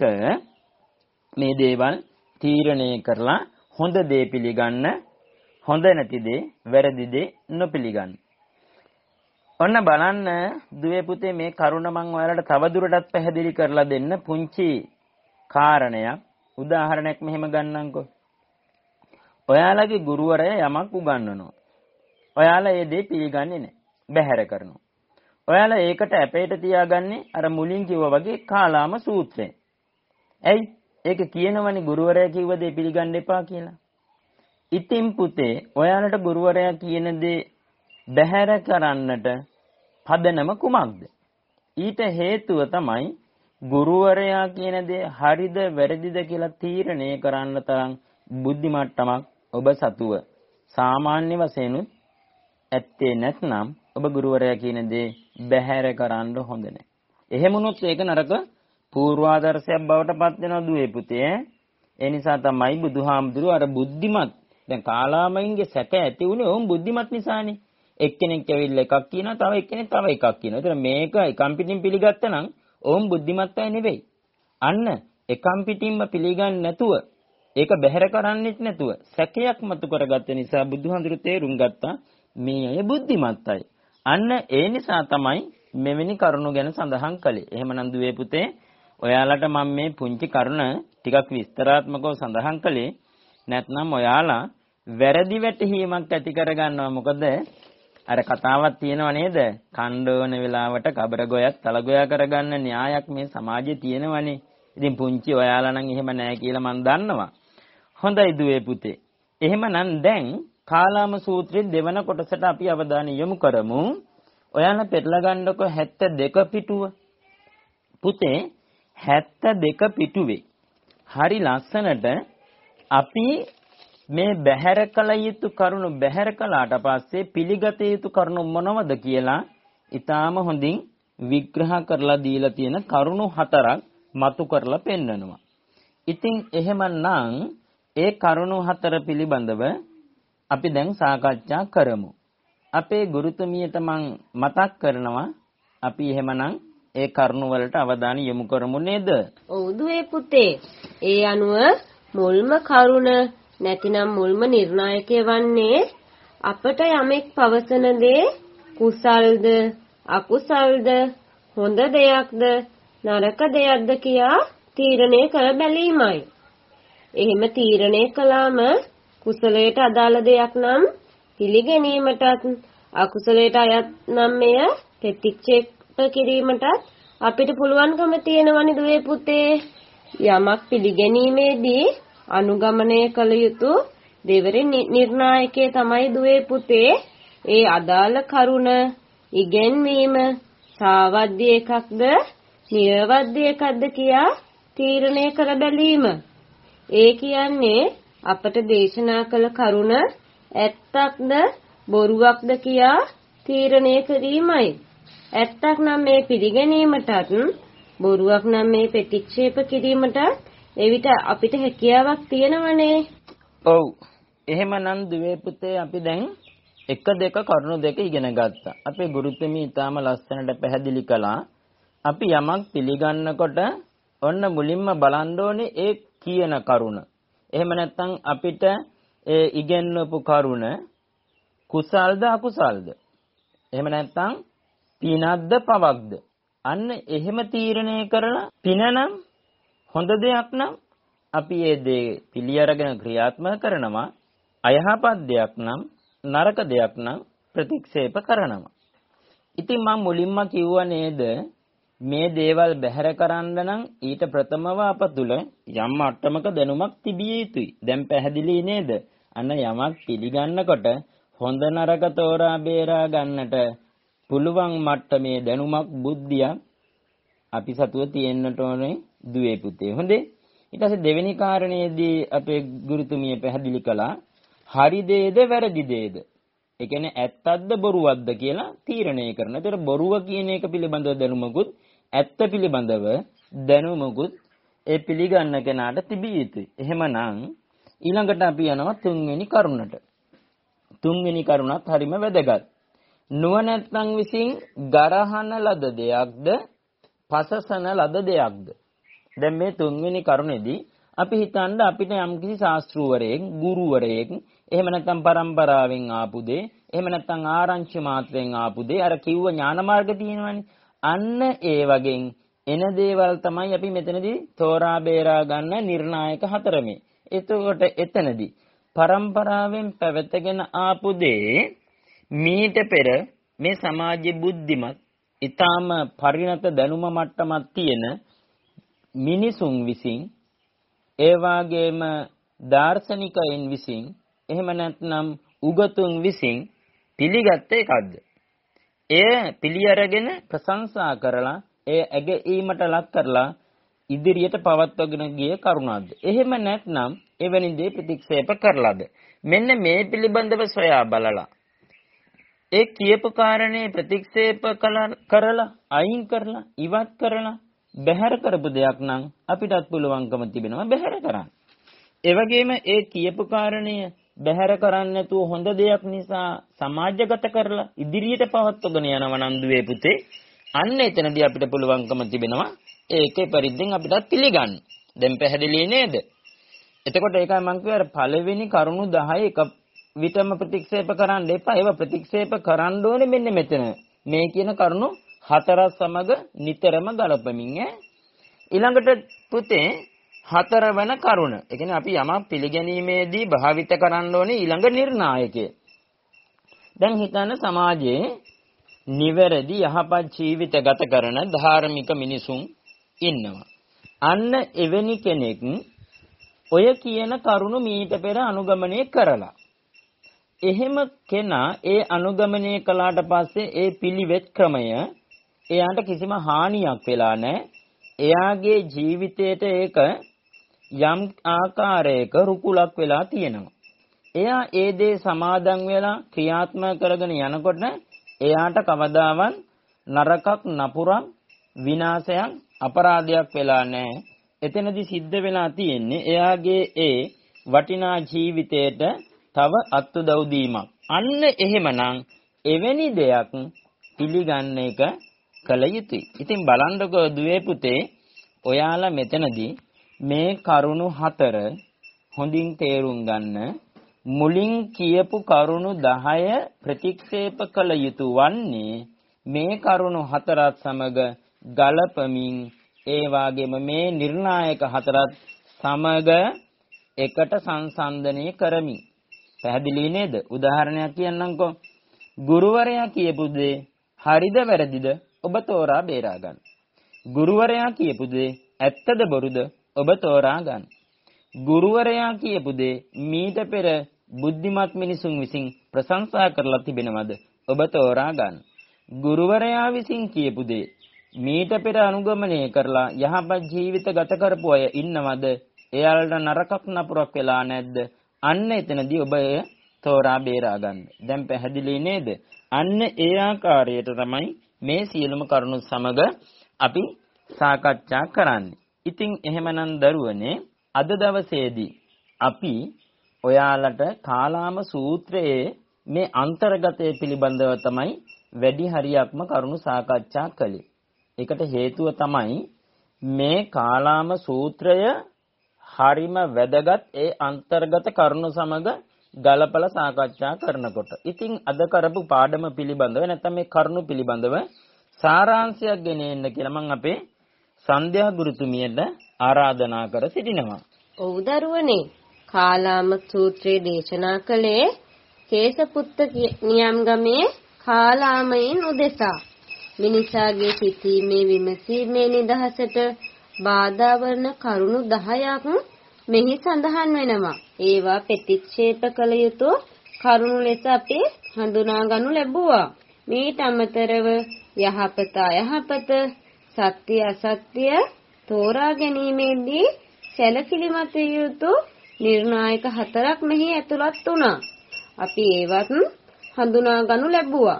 මේ දේවල් තීරණය කරලා හොඳ දේ පිළිගන්න, හොඳ නැති දේ, වැරදි දේ නොපිළිගන්න. ඔන්න බලන්න දුවේ පුතේ මේ කරුණ මම ඔයාලට තවදුරටත් පැහැදිලි කරලා දෙන්න පුංචි කාරණයක්, උදාහරණයක් මෙහෙම ගන්නම්කෝ. ඔයාලගේ ගුරුවරයා යමක් උගන්වනවා. ඔයාලා ඒ දේ පිළිගන්නේ නැහැ, බැහැර කරනවා. ඔයාලා ඒකට අපේට තියාගන්නේ අර මුලින් කිව්වා වගේ කාලාම සූත්‍රය. ඇයි? ඒක කියනවනේ ගුරුවරයා කිව්ව දේ පිළිගන්න එපා කියලා. ඉතින් පුතේ ඔයාලට ගුරුවරයා කියන දේ බැහැර කරන්නට පදනම කුමක්ද? ඊට හේතුව තමයි ගුරුවරයා කියන දේ හරිද වැරදිද කියලා තීරණය කරන්න තරම් බුද්ධි මට්ටමක් ඔබ සතුව සාමාන්‍ය වශයෙන් ඇත්තේ නැත්නම් ඔබ ගුරුවරයා කියන දේ බැහැර කරන්න හොඳ නැහැ. එහෙම වුණොත් ඒක නරක පූර්වාදර්ශයක් බවට පත් වෙනවා දුවේ පුතේ. ඒ නිසා තමයි බුදුහාමුදුරුවෝ අර බුද්ධිමත් දැන් කාලාමයින්ගේ සැක ඇති උනේ ඕම් බුද්ධිමත් නිසානේ. එක්කෙනෙක් ඇවිල්ලා එකක් කියනවා, තව එක්කෙනෙක් තව එකක් කියනවා. ඒතර මේක එකම් පිටින් පිළිගත්තා නම් ඕම් බුද්ධිමත් අය නෙවෙයි. අන්න එකම් පිටින්ම පිළිගන්නේ නැතුව ඒක බැහැර කරන්නෙත් නැතුව සැකයක් මතු කරගත්ත නිසා බුදුහාමුදුරුවෝ තේරුම් ගත්තා මේ අය බුද්ධිමත් අය. අන්න ඒ නිසා තමයි මෙවැනි කරුණු ගැන සඳහන් කළේ. එහෙමනම් දුවේ පුතේ ඔයාලට මම මේ පුංචි කරුණ ටිකක් විස්තරාත්මකව සඳහන් කළේ. නැත්නම් ඔයාලා වැරදි වැටහීමක් ඇති කරගන්නවා. මොකද අර කතාවක් තියෙනව නේද? කණ්ඩෝන වෙලාවට කබර ගොයක් තල ගොයා කරගන්න න්‍යායක් මේ සමාජයේ තියෙනවනේ. ඉතින් පුංචි ඔයාලා නම් එහෙම නැහැ කියලා මම දන්නවා. හොඳයි දුවේ පුතේ. එහෙමනම් දැන් කාලාම සූත්‍රයේ දෙවන කොටසට අපි අවධානය යොමු කරමු. ඔයාලා පෙරලා ගන්නකො හැත්තෑ දෙක පිටුව. පුතේ හැත්තෑ දෙක පිටුවේ හරි ලස්සනට අපි මේ බැහැර කළ යුතු කරුණු බැහැර කළාට පස්සේ පිළිගත යුතු කරුණු මොනවද කියලා ඊටාම හොඳින් විග්‍රහ කරලා දීලා තියෙන කරුණු හතරක් මතු කරලා පෙන්නනවා. ඉතින් එහෙමනම් ඒ කරුණු හතර පිළිබඳව අපි දැන් සාකච්ඡා කරමු. අපේ ගුරුතුමියට මම මතක් කරනවා අපි එහෙමනම් ඒ කරුණු වලට අවධානය යොමු කරමු නේද? ඔව් දුවේ පුතේ. ඒ අනුව මුල්ම කරුණ නැතිනම් මුල්ම නිර්ණායකය වන්නේ අපට යමෙක් පවසන දේ කුසල්ද අකුසල්ද හොඳ දෙයක්ද නරක දෙයක්ද කියා තීරණය කර බැලීමයි. එහෙම තීරණය කළාම කුසලයට අදාළ දෙයක් නම් පිළිගැනීමටත් අකුසලයට අයත් නම් මෙය ප්‍රතික්ෂේප කිරීමටත් අපිට පුළුවන්කම තියෙනවනේ දුවේ පුතේ. යමක් පිළිගැනීමේදී අනුගමනය කළ යුතු දෙවරි නිර්ණායකය තමයි දුවේ පුතේ ඒ අදාළ කරුණ ඉගෙනීම සාවද්‍ය එකක්ද නිර්වද්‍ය එකක්ද කියා තීරණය කර බැලීම. ඒ කියන්නේ අපට දේශනා කළ කරුණ ඇත්තක්ද බොරුවක්ද කියා තීරණය කිරීමයි. ඇත්තක් නම් මේ පිළිගැනීමටත් බොරුවක් නම් මේ ප්‍රතික්ෂේප කිරීමටත් එවිට අපිට හැකියාවක් තියෙනවනේ. ඔව්. එහෙමනම් දුවේ පුතේ අපි දැන් එක දෙක කරුණු දෙක ඉගෙන ගත්තා. අපේ ගුරුතුමී ඊටාම ලස්සනට පැහැදිලි කළා. අපි යමක් පිළිගන්නකොට ඔන්න මුලින්ම බලන්න ඕනේ ඒ කියන කරුණ. එහෙම නැත්නම් අපිට ඒ ඉගෙනවපු කරුණ කුසල්ද අකුසල්ද? එහෙම නැත්නම් පිනක්ද පවක්ද? අන්න එහෙම තීරණය කරලා පිනනම් හොඳ දෙයක් නම් අපි ඒ දේ පිළි අරගෙන ක්‍රියාත්මක කරනවා. අයහපත් දෙයක් නම් නරක දෙයක් නම් ප්‍රතික්ෂේප කරනවා. ඉතින් මම මුලින්ම කිව්වා නේද මේ දේවල් බැහැර කරන්න නම් ඊට ප්‍රථමව අප තුල යම් අට්ටමක දැනුමක් තිබිය යුතුයි. දැන් පැහැදිලි නේද? අන්න යමක් පිළිගන්නකොට හොඳ නරක තෝරා බේරා ගන්නට පුළුවන් මට්ටමේ දැනුමක් බුද්ධියක් අපි සතුව තියෙන්නට ඕනේ දුවේ පුතේ. හොඳේ. ඊට පස්සේ දෙවෙනි කාරණේදී අපේ ගුරුතුමිය පැහැදිලි කළා හරි දේද වැරදි දේද. ඒ කියන්නේ ඇත්තක්ද බොරුවක්ද කියලා තීරණය කරන. ඒතර බොරුව කියන එක පිළිබඳව දැනුමකුත් ඇත්ත පිළිබඳව දැනුමකුත් ඒ පිළිගන්න කෙනාට තිබිය යුතුයි. එහෙමනම් ඊළඟට අපි යනවා තුන්වෙනි කරුණට. තුන්වෙනි කරුණත් හරිම වැදගත්. නුවණැත්තන් විසින් ගරහන ලද දෙයක්ද පසසන ලද දෙයක්ද? දැන් මේ තුන්වෙනි කරුණේදී අපි හිතන්න අපිට යම්කිසි ශාස්ත්‍රූවරයෙක් ගුරුවරයෙක් එහෙම නැත්නම් පරම්පරාවෙන් ආපු දේ එහෙම නැත්නම් ආරංචි මාත්‍රයෙන් ආපු දේ අර කිව්ව ඥාන මාර්ග තියෙනවනේ අන්න ඒ වගේ එන දේවල් තමයි අපි මෙතනදී තෝරා බේරා ගන්න නිර්ණායක හතරමේ. එතකොට එතනදී පරම්පරාවෙන් පැවතගෙන ආපු දේ මීට පෙර මේ සමාජයේ බුද්ධිමත් ඊටාම පරිණත දැනුම මට්ටමක් තියෙන මිනිසුන් විසින් ඒ වගේම දාර්ශනිකයන් විසින් එහෙම නැත්නම් උගතුන් විසින් පිළිගත් එකක්ද? එය පිළි අරගෙන ප්‍රශංසා කරලා එය ඇගීමට ලක් කරලා ඉදිරියට පවත්වාගෙන ගිය කරුණාද? එහෙම නැත්නම් එවැනි දේ ප්‍රතික්ෂේප කරලාද? මෙන්න මේ පිළිබඳව සොයා බලලා ඒ කියපු කාරණේ ප්‍රතික්ෂේප කරලා අයින් කරලා ඉවත් කරලා බැහැර කරපු දෙයක් නම් අපිටත් පුළුවන්කම තිබෙනවා බැහැර කරන්න. ඒ වගේම ඒ කියපු කාරණය බැහැර කරන්නේ නැතුව හොඳ දෙයක් නිසා සමාජගත කරලා ඉදිරියට පවත්වගෙන යනවා නම් දුවේ පුතේ අන්න එතනදී අපිට පුළුවන්කම තිබෙනවා ඒකේ පරිද්දෙන් අපිටත් පිළිගන්න. දැන් පැහැදිලි නේද? එතකොට ඒකයි මම කියවර පළවෙනි කරුණු දහය එක විතම ප්‍රතික්ෂේප කරන්න එපා. ඒව ප්‍රතික්ෂේප කරන්න ඕනේ මෙන්න මෙතන. මේ කියන කරුණු හතරක් සමග නිතරම ගලපමින් ඈ. ඊළඟට පුතේ හතරවන කරුණ. ඒ කියන්නේ අපි යමක් පිළිගැනීමේදී භාවිත කරන්න ඕනේ ඊළඟ නිර්ණායකය. දැන් හිතන්න සමාජයේ නිවැරදි යහපත් ජීවිත ගත කරන ධාර්මික මිනිසුන් ඉන්නවා. අන්න එවැනි කෙනෙක් ඔය කියන කරුණු මීට පෙර අනුගමනය කරලා. එහෙම කෙනා ඒ අනුගමනය කළාට පස්සේ ඒ පිළිවෙත් ක්‍රමය එයාට කිසිම හානියක් වෙලා නැහැ. එයාගේ ජීවිතයට ඒක යම් ආකාරයක රුකුලක් වෙලා තියෙනවා. එයා ඒ දේ සමාදන් වෙලා ක්‍රියාත්මක කරගෙන යනකොට එයාට කවදාවත් නරකක් නපුරක් විනාශයක් අපරාධයක් වෙලා නැහැ. එතනදි සිද්ධ වෙලා තියෙන්නේ එයාගේ ඒ වටිනා ජීවිතයට තව අත්උදව් දීමක්. අන්න එහෙමනම් එවැනි දෙයක් පිළිගන්න එක කල යුතුයි. ඉතින් බලන්නකෝ දුවේ පුතේ, ඔයාලා මෙතනදී මේ කරුණු හතර හොඳින් තේරුම් ගන්න. මුලින් කියපු කරුණු දහය ප්‍රතික්ෂේප කළ යුතු වන්නේ මේ කරුණු හතරත් සමග ගලපමින් ඒ වගේම මේ නිර්ණායක හතරත් සමග එකට සංසන්දනය කරමි. පැහැදිලි නේද? උදාහරණයක් කියන්නම්කෝ. ගුරුවරයා කියපු දේ හරිද වැරදිද ඔබ තෝරා බේරා ගන්න. ගුරුවරයා කියපු දේ ඇත්තද බොරුද ඔබ තෝරා ගන්න. ගුරුවරයා කියපු දේ මීට පෙර බුද්ධිමත් මිනිසුන් විසින් ප්‍රශංසා කරලා තිබෙනවද ඔබ තෝරා ගන්න. ගුරුවරයා විසින් කියපු දේ මීට පෙර අනුගමනය කරලා යහපත් ජීවිත ගත කරපු අය ඉන්නවද? එයාලට නරකක් නපුරක් වෙලා නැද්ද? අන්න එතනදී ඔබ එය තෝරා බේරා ගන්න. දැන් පැහැදිලි නේද? අන්න ඒ ආකාරයට තමයි මේ සියලුම කරුණු සමග අපි සාකච්ඡා කරන්නේ. ඉතින් එහෙමනම් දරුවනේ, අද දවසේදී අපි ඔයාලට කාලාම සූත්‍රයේ මේ අන්තර්ගතය පිළිබඳව තමයි වැඩි හරියක්ම කරුණු සාකච්ඡා කළේ. ඒකට හේතුව තමයි මේ කාලාම සූත්‍රය හරිම වැදගත් ඒ අන්තර්ගත කරුණු සමග ගලපලා සාකච්ඡා කරනකොට. ඉතින් අද කරපු පාඩම පිළිබඳව නැත්නම් මේ කරුණු පිළිබඳව සාරාංශයක් ගෙන එන්න කියලා මම අපේ සන්ධ්‍යා ගුරුතුමියට ආරාධනා කර සිටිනවා. ඔව් දරුවනේ, කාලාම සූත්‍රයේ දේශනා කළේ කේසපුත්ත නියම්ගමේ කාලාමයෙන් උදෙසා මිනිසාගේ සිතීමේ විමසීමේ නිදහසට බාධා වන කරුණු දහයක් මෙහි සඳහන් වෙනවා. ඒවා ප්‍රතික්ෂේප කළ යුතු කරුණු ලෙස අපි හඳුනා ගනු ලැබුවා. මේට අමතරව යහපත අයහපත, සත්‍ය අසත්‍ය තෝරා ගැනීමේදී සැලකිලිමත් විය යුතු නිර්ණායක හතරක් මෙහි ඇතුළත් වුණා. අපි ඒවත් හඳුනා ගනු ලැබුවා.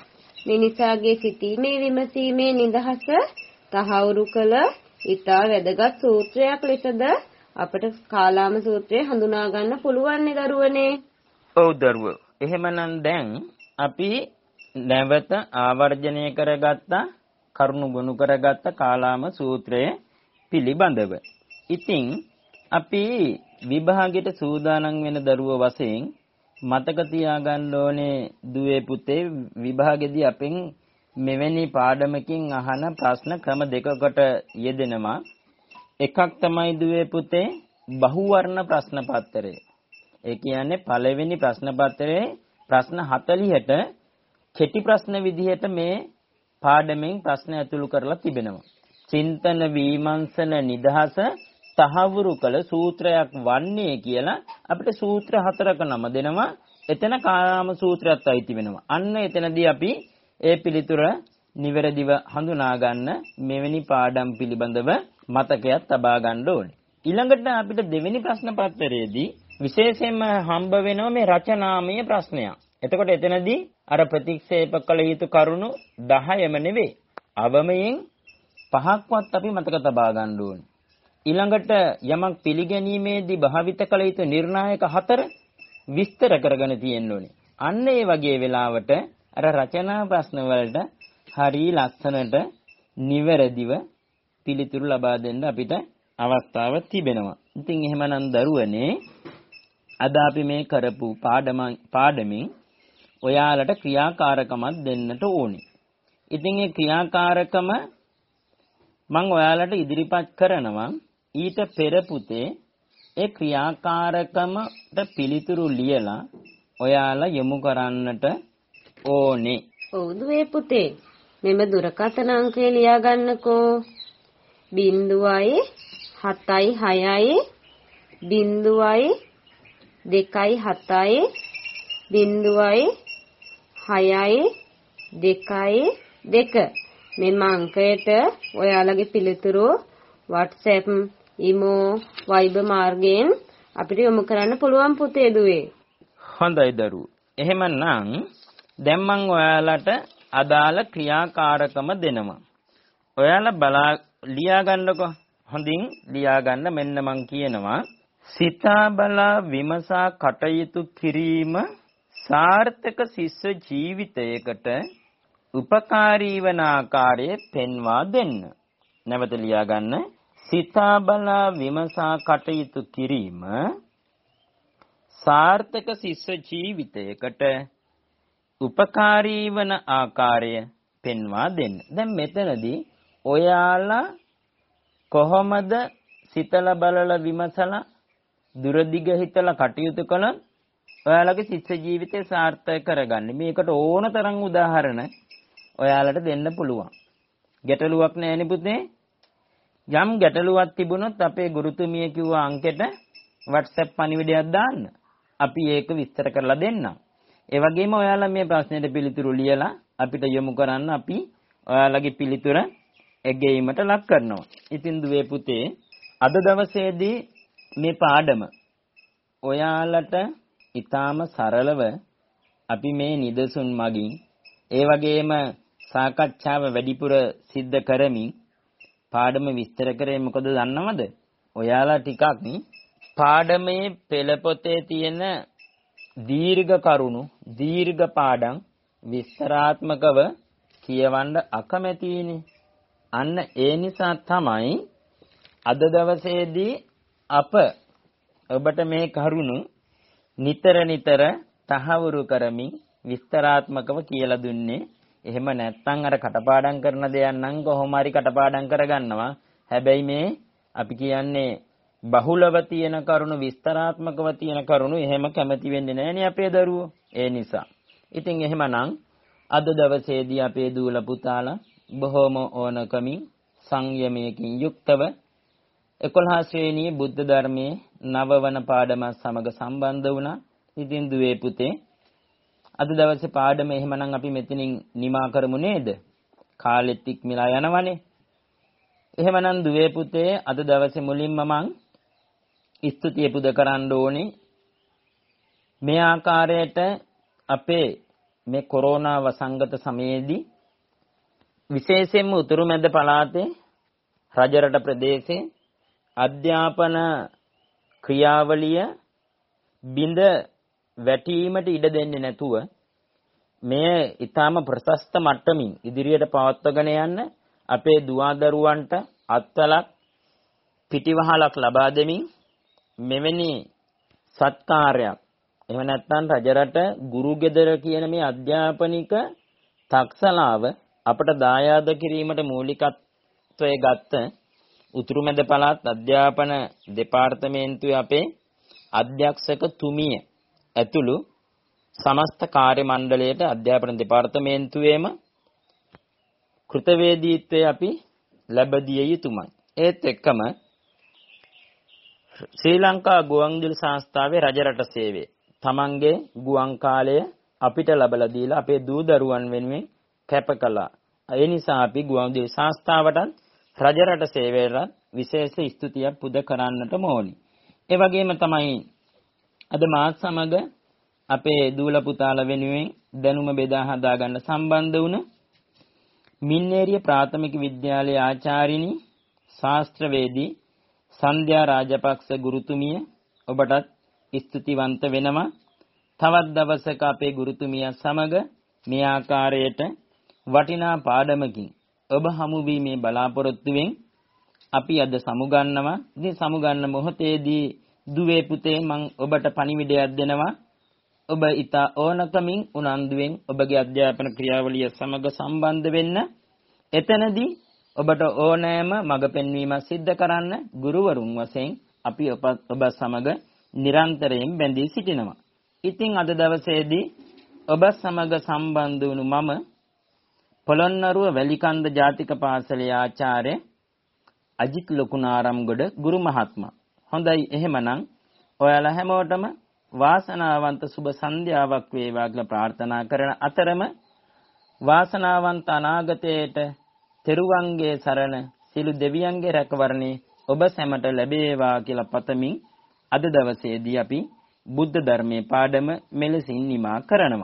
මිනිසාගේ සිතීමේ විමසීමේ නිදහස තහවුරු කළ ඉතා වැදගත් සූත්‍රයක් ලෙසද අපට කාලාම සූත්‍රය හඳුනා ගන්න පුළුවන් නේ දරුවනේ. ඔව් දරුවෝ. එහෙමනම් දැන් අපි නැවත ආවර්ජනය කරගත්ත කරුණු ගොනු කරගත්ත කාලාම සූත්‍රය පිළිබඳව. ඉතින් අපි විභාගයට සූදානම් වෙන දරුවෝ වශයෙන් මතක තියාගන්න ඕනේ දුවේ පුතේ, විභාගෙදී අපෙන් මෙවැනි පාඩමකින් අහන ප්‍රශ්න ක්‍රම දෙකකට යෙදෙනවා. එකක් තමයි දුවේ පුතේ බහුවර්ණ ප්‍රශ්න පත්‍රය. ඒ කියන්නේ පළවෙනි ප්‍රශ්න පත්‍රයේ ප්‍රශ්න හතළිහට කෙටි ප්‍රශ්න විදිහට මේ පාඩමෙන් ප්‍රශ්න ඇතුළු කරලා තිබෙනවා. චින්තන විමර්ශන නිදහස තහවුරු කළ සූත්‍රයක් වන්නේ කියලා අපිට සූත්‍ර හතරක නම දෙනවා. එතන කාලාම සූත්‍රයත් අයිති වෙනවා. අන්න එතනදී අපි ඒ පිළිතුර නිවැරදිව හඳුනා ගන්න මෙවැනි පාඩම් පිළිබඳව මතකයක් තබා ගන්න ඕනේ. ඊළඟට අපිට දෙවෙනි ප්‍රශ්න පත්‍රයේදී විශේෂයෙන්ම හම්බ වෙනවා මේ රචනාමය ප්‍රශ්නයක්. එතකොට එතනදී අර ප්‍රතික්ෂේප කළ යුතු කරුණු දහයම නෙවෙයි, අවමයෙන් පහක්වත් අපි මතක තබා ගන්න ඕනේ. ඊළඟට යමක් පිළිගැනීමේදී භාවිත කළ යුතු නිර්ණායක හතර විස්තර කරගෙන තියෙන්න ඕනේ. අන්න ඒ වගේ වෙලාවට අර රචනා ප්‍රශ්න වලට හරි ලස්සනට නිවැරදිව පිළිතුරු ලබා දෙන්න අපිට අවස්ථාව තිබෙනවා. ඉතින් එහෙමනම් දරුවනේ, අද අපි මේ කරපු පාඩම පාඩමින් ඔයාලට ක්‍රියාකාරකමක් දෙන්නට ඕනේ. ඉතින් ඒ ක්‍රියාකාරකම මම ඔයාලට ඉදිරිපත් කරනවා. ඊට පෙර පුතේ ඒ ක්‍රියාකාරකමට පිළිතුරු ලියලා ඔයාලා යොමු කරන්නට ඕනේ. ඔව් දුවේ පුතේ. මෙම දුරකථන අංකය ලියා ගන්නකෝ. බිංදුවයි හතයි හයයි බිංදුවයි දෙකයි හතයි බිංදුවයි හයයි දෙකයි දෙක. මෙම අංකයට ඔයාලගේ පිළිතුරු WhatsApp, imo, Viber මාර්ගයෙන් අපිට යොමු කරන්න පුළුවන් පුතේ දුවේ. හොඳයි දරුවෝ. එහෙමනම් දැන් මම ඔයාලට අදාළ ක්‍රියාකාරකම දෙනවා. ඔයාලා බලා ලියා ගන්නකො. හොඳින් ලියා ගන්න. මෙන්න මම කියනවා සිතා බලා විමසා කටයුතු කිරීම සාර්ථක ශිෂ්‍ය ජීවිතයකට උපකාරී වන ආකාරය පෙන්වා දෙන්න. නැවත ලියා ගන්න. සිතා බලා විමසා කටයුතු කිරීම සාර්ථක ශිෂ්‍ය ජීවිතයකට උපකාරී වන ආකාරය පෙන්වා දෙන්න. දැන් මෙතනදී ඔයාලා කොහොමද සිතලා බලලා විමසලා දුරදිග හිතලා කටයුතු කළොත් ඔයාලගේ ශිෂ්‍ය ජීවිතය සාර්ථක කරගන්න. මේකට ඕන තරම් උදාහරණ ඔයාලට දෙන්න පුළුවන්. ගැටලුවක් නැහැ පුතේ. යම් ගැටලුවක් තිබුණොත් අපේ ගුරුතුමිය කිව්ව අංකෙට WhatsApp පණිවිඩයක් දාන්න. අපි ඒක විස්තර කරලා දෙන්නම්. ඒ වගේම ඔයාලා මේ ප්‍රශ්නෙට පිළිතුරු ලියලා අපිට යොමු කරන්න අපි ඔයාලගේ පිළිතුර එගැයීමට ලක් කරනවා. ඉතින් දුවේ පුතේ අද දවසේදී මේ පාඩම ඔයාලට ඊටාම සරලව අපි මේ නිදසුන් මගින් ඒ වගේම සාකච්ඡාව වැඩිපුර සිද්ධ කරමින් පාඩම විස්තර කරේ මොකද දන්නවද? ඔයාලා ටිකක් පාඩමේ පෙළ පොතේ තියෙන දීර්ඝ කරුණු දීර්ඝ පාඩම් විස්තරාත්මකව කියවන්න අකමැතිනේ. අන්න ඒ නිසා තමයි අද දවසේදී අප ඔබට මේ කරුණු නිතර නිතර තහවුරු කරමින් විස්තරාත්මකව කියලා දුන්නේ. එහෙම නැත්නම් අර කටපාඩම් කරන දෙයක් නම් කොහොම හරි කටපාඩම් කරගන්නවා. හැබැයි මේ අපි කියන්නේ බහුලව තියෙන කරුණු විස්තරාත්මකව තියෙන කරුණු එහෙම කැමති වෙන්නේ නැහනේ අපේ දරුවෝ. ඒ නිසා. ඉතින් එහෙමනම් අද දවසේදී අපේ දූල පුතාලා බොහොම ඕනකමින් සංයමයකින් යුක්තව එකොළහ ශ්‍රේණියේ බුද්ධ ධර්මයේ නවවන පාඩම සමග සම්බන්ධ වුණා. ඉතින් දුවේ පුතේ අද දවසේ පාඩම එහෙමනම් අපි මෙතනින් නිමා කරමු නේද? කාලෙත් ඉක්මලා යනවනේ. එහෙමනම් දුවේ පුතේ අද දවසේ මුලින්ම මං ස්තුතිය පුද කරන්න ඕනේ. මේ ආකාරයට අපේ මේ කොරෝනා වසංගත සමයේදී විශේෂයෙන්ම උතුරු මැද පළාතේ රජරට ප්‍රදේශයේ අධ්‍යාපන ක්‍රියාවලිය බිඳ වැටීමට ඉඩ දෙන්නේ නැතුව මේ ඊටාම ප්‍රශස්ත මට්ටමින් ඉදිරියට පවත්වාගෙන යන්න අපේ දුවදරුවන්ට අත්වලක් පිටිවහලක් ලබා දෙමින් මෙවැනි සත්කාරයක් එහෙම නැත්නම් රජරට ගුරු ගෙදර කියන මේ අධ්‍යාපනික තක්සලාව අපට දායාද කිරීමට මූලිකත්වය ගත්ත උතුරු මැද පළාත් අධ්‍යාපන දෙපාර්තමේන්තුවේ අපේ අධ්‍යක්ෂක තුමිය ඇතුළු සමස්ත කාර්ය මණ්ඩලයට අධ්‍යාපන දෙපාර්තමේන්තුවේම කෘතවේදීත්වය අපි ලැබදිය යුතුමයි. ඒත් එක්කම ශ්‍රී ලංකා ගුවන්විදුලි සංස්ථාවේ රජරට සේවය තමන්ගේ ගුවන් කාලය අපිට ලබලා දීලා අපේ දූ දරුවන් වෙනුවෙන් කැප කළා. ඒ නිසා අපි ගුවන්විදුලි සංස්ථාවටත් රජරට සේවයට විශේෂ ස්තුතියක් පුද කරන්නටම ඕනි. ඒ වගේම තමයි අද මාත් සමග අපේ දූල පුතාලා වෙනුවෙන් දැනුම බෙදා හදා ගන්න සම්බන්ධ වුණ මින්නේරිය ප්‍රාථමික විද්‍යාලයේ ආචාර්යිනි ශාස්ත්‍රවේදී සන්ධ්‍යා රාජපක්ෂ ගුරුතුමිය ඔබටත් ස්තුතිවන්ත වෙනවා. තවත් දවසක අපේ ගුරුතුමිය සමග මේ ආකාරයට වටිනා පාඩමකින් ඔබ හමු වීමේ බලාපොරොත්තුවෙන් අපි අද සමුගන්නවා. ඉතින් සමුගන්න මොහොතේදී දුවේ පුතේ මම ඔබට පණිවිඩයක් දෙනවා. ඔබ ඊට ඕනකමින් උනන්දුවෙන් ඔබගේ අධ්‍යාපන ක්‍රියාවලිය සමග සම්බන්ධ වෙන්න. එතනදී ඔබට ඕනෑම මඟ පෙන්වීමක් සිද්ධ කරන්න ගුරුවරුන් වශයෙන් අපි ඔබ සමග නිරන්තරයෙන් බැඳී සිටිනවා. ඉතින් අද දවසේදී ඔබ සමග සම්බන්ධ වුණු මම පොළොන්නරුව වැලිකන්ද ජාතික පාසලේ ආචාර්ය අජිත් ලොකුනාරම්ගොඩ ගුරු මහත්මයා. හොඳයි එහෙමනම් ඔයාලා හැමෝටම වාසනාවන්ත සුබ සන්ධ්‍යාවක් වේවා කියලා ප්‍රාර්ථනා කරන අතරම වාසනාවන්ත අනාගතයේට තෙරුවන්ගේ සරණ සිළු දෙවියන්ගේ රැකවරණේ ඔබ සැමට ලැබේවා කියලා පතමින් අද දවසේදී අපි බුද්ධ ධර්මයේ පාඩම මෙලෙසින් නිමා කරනවා.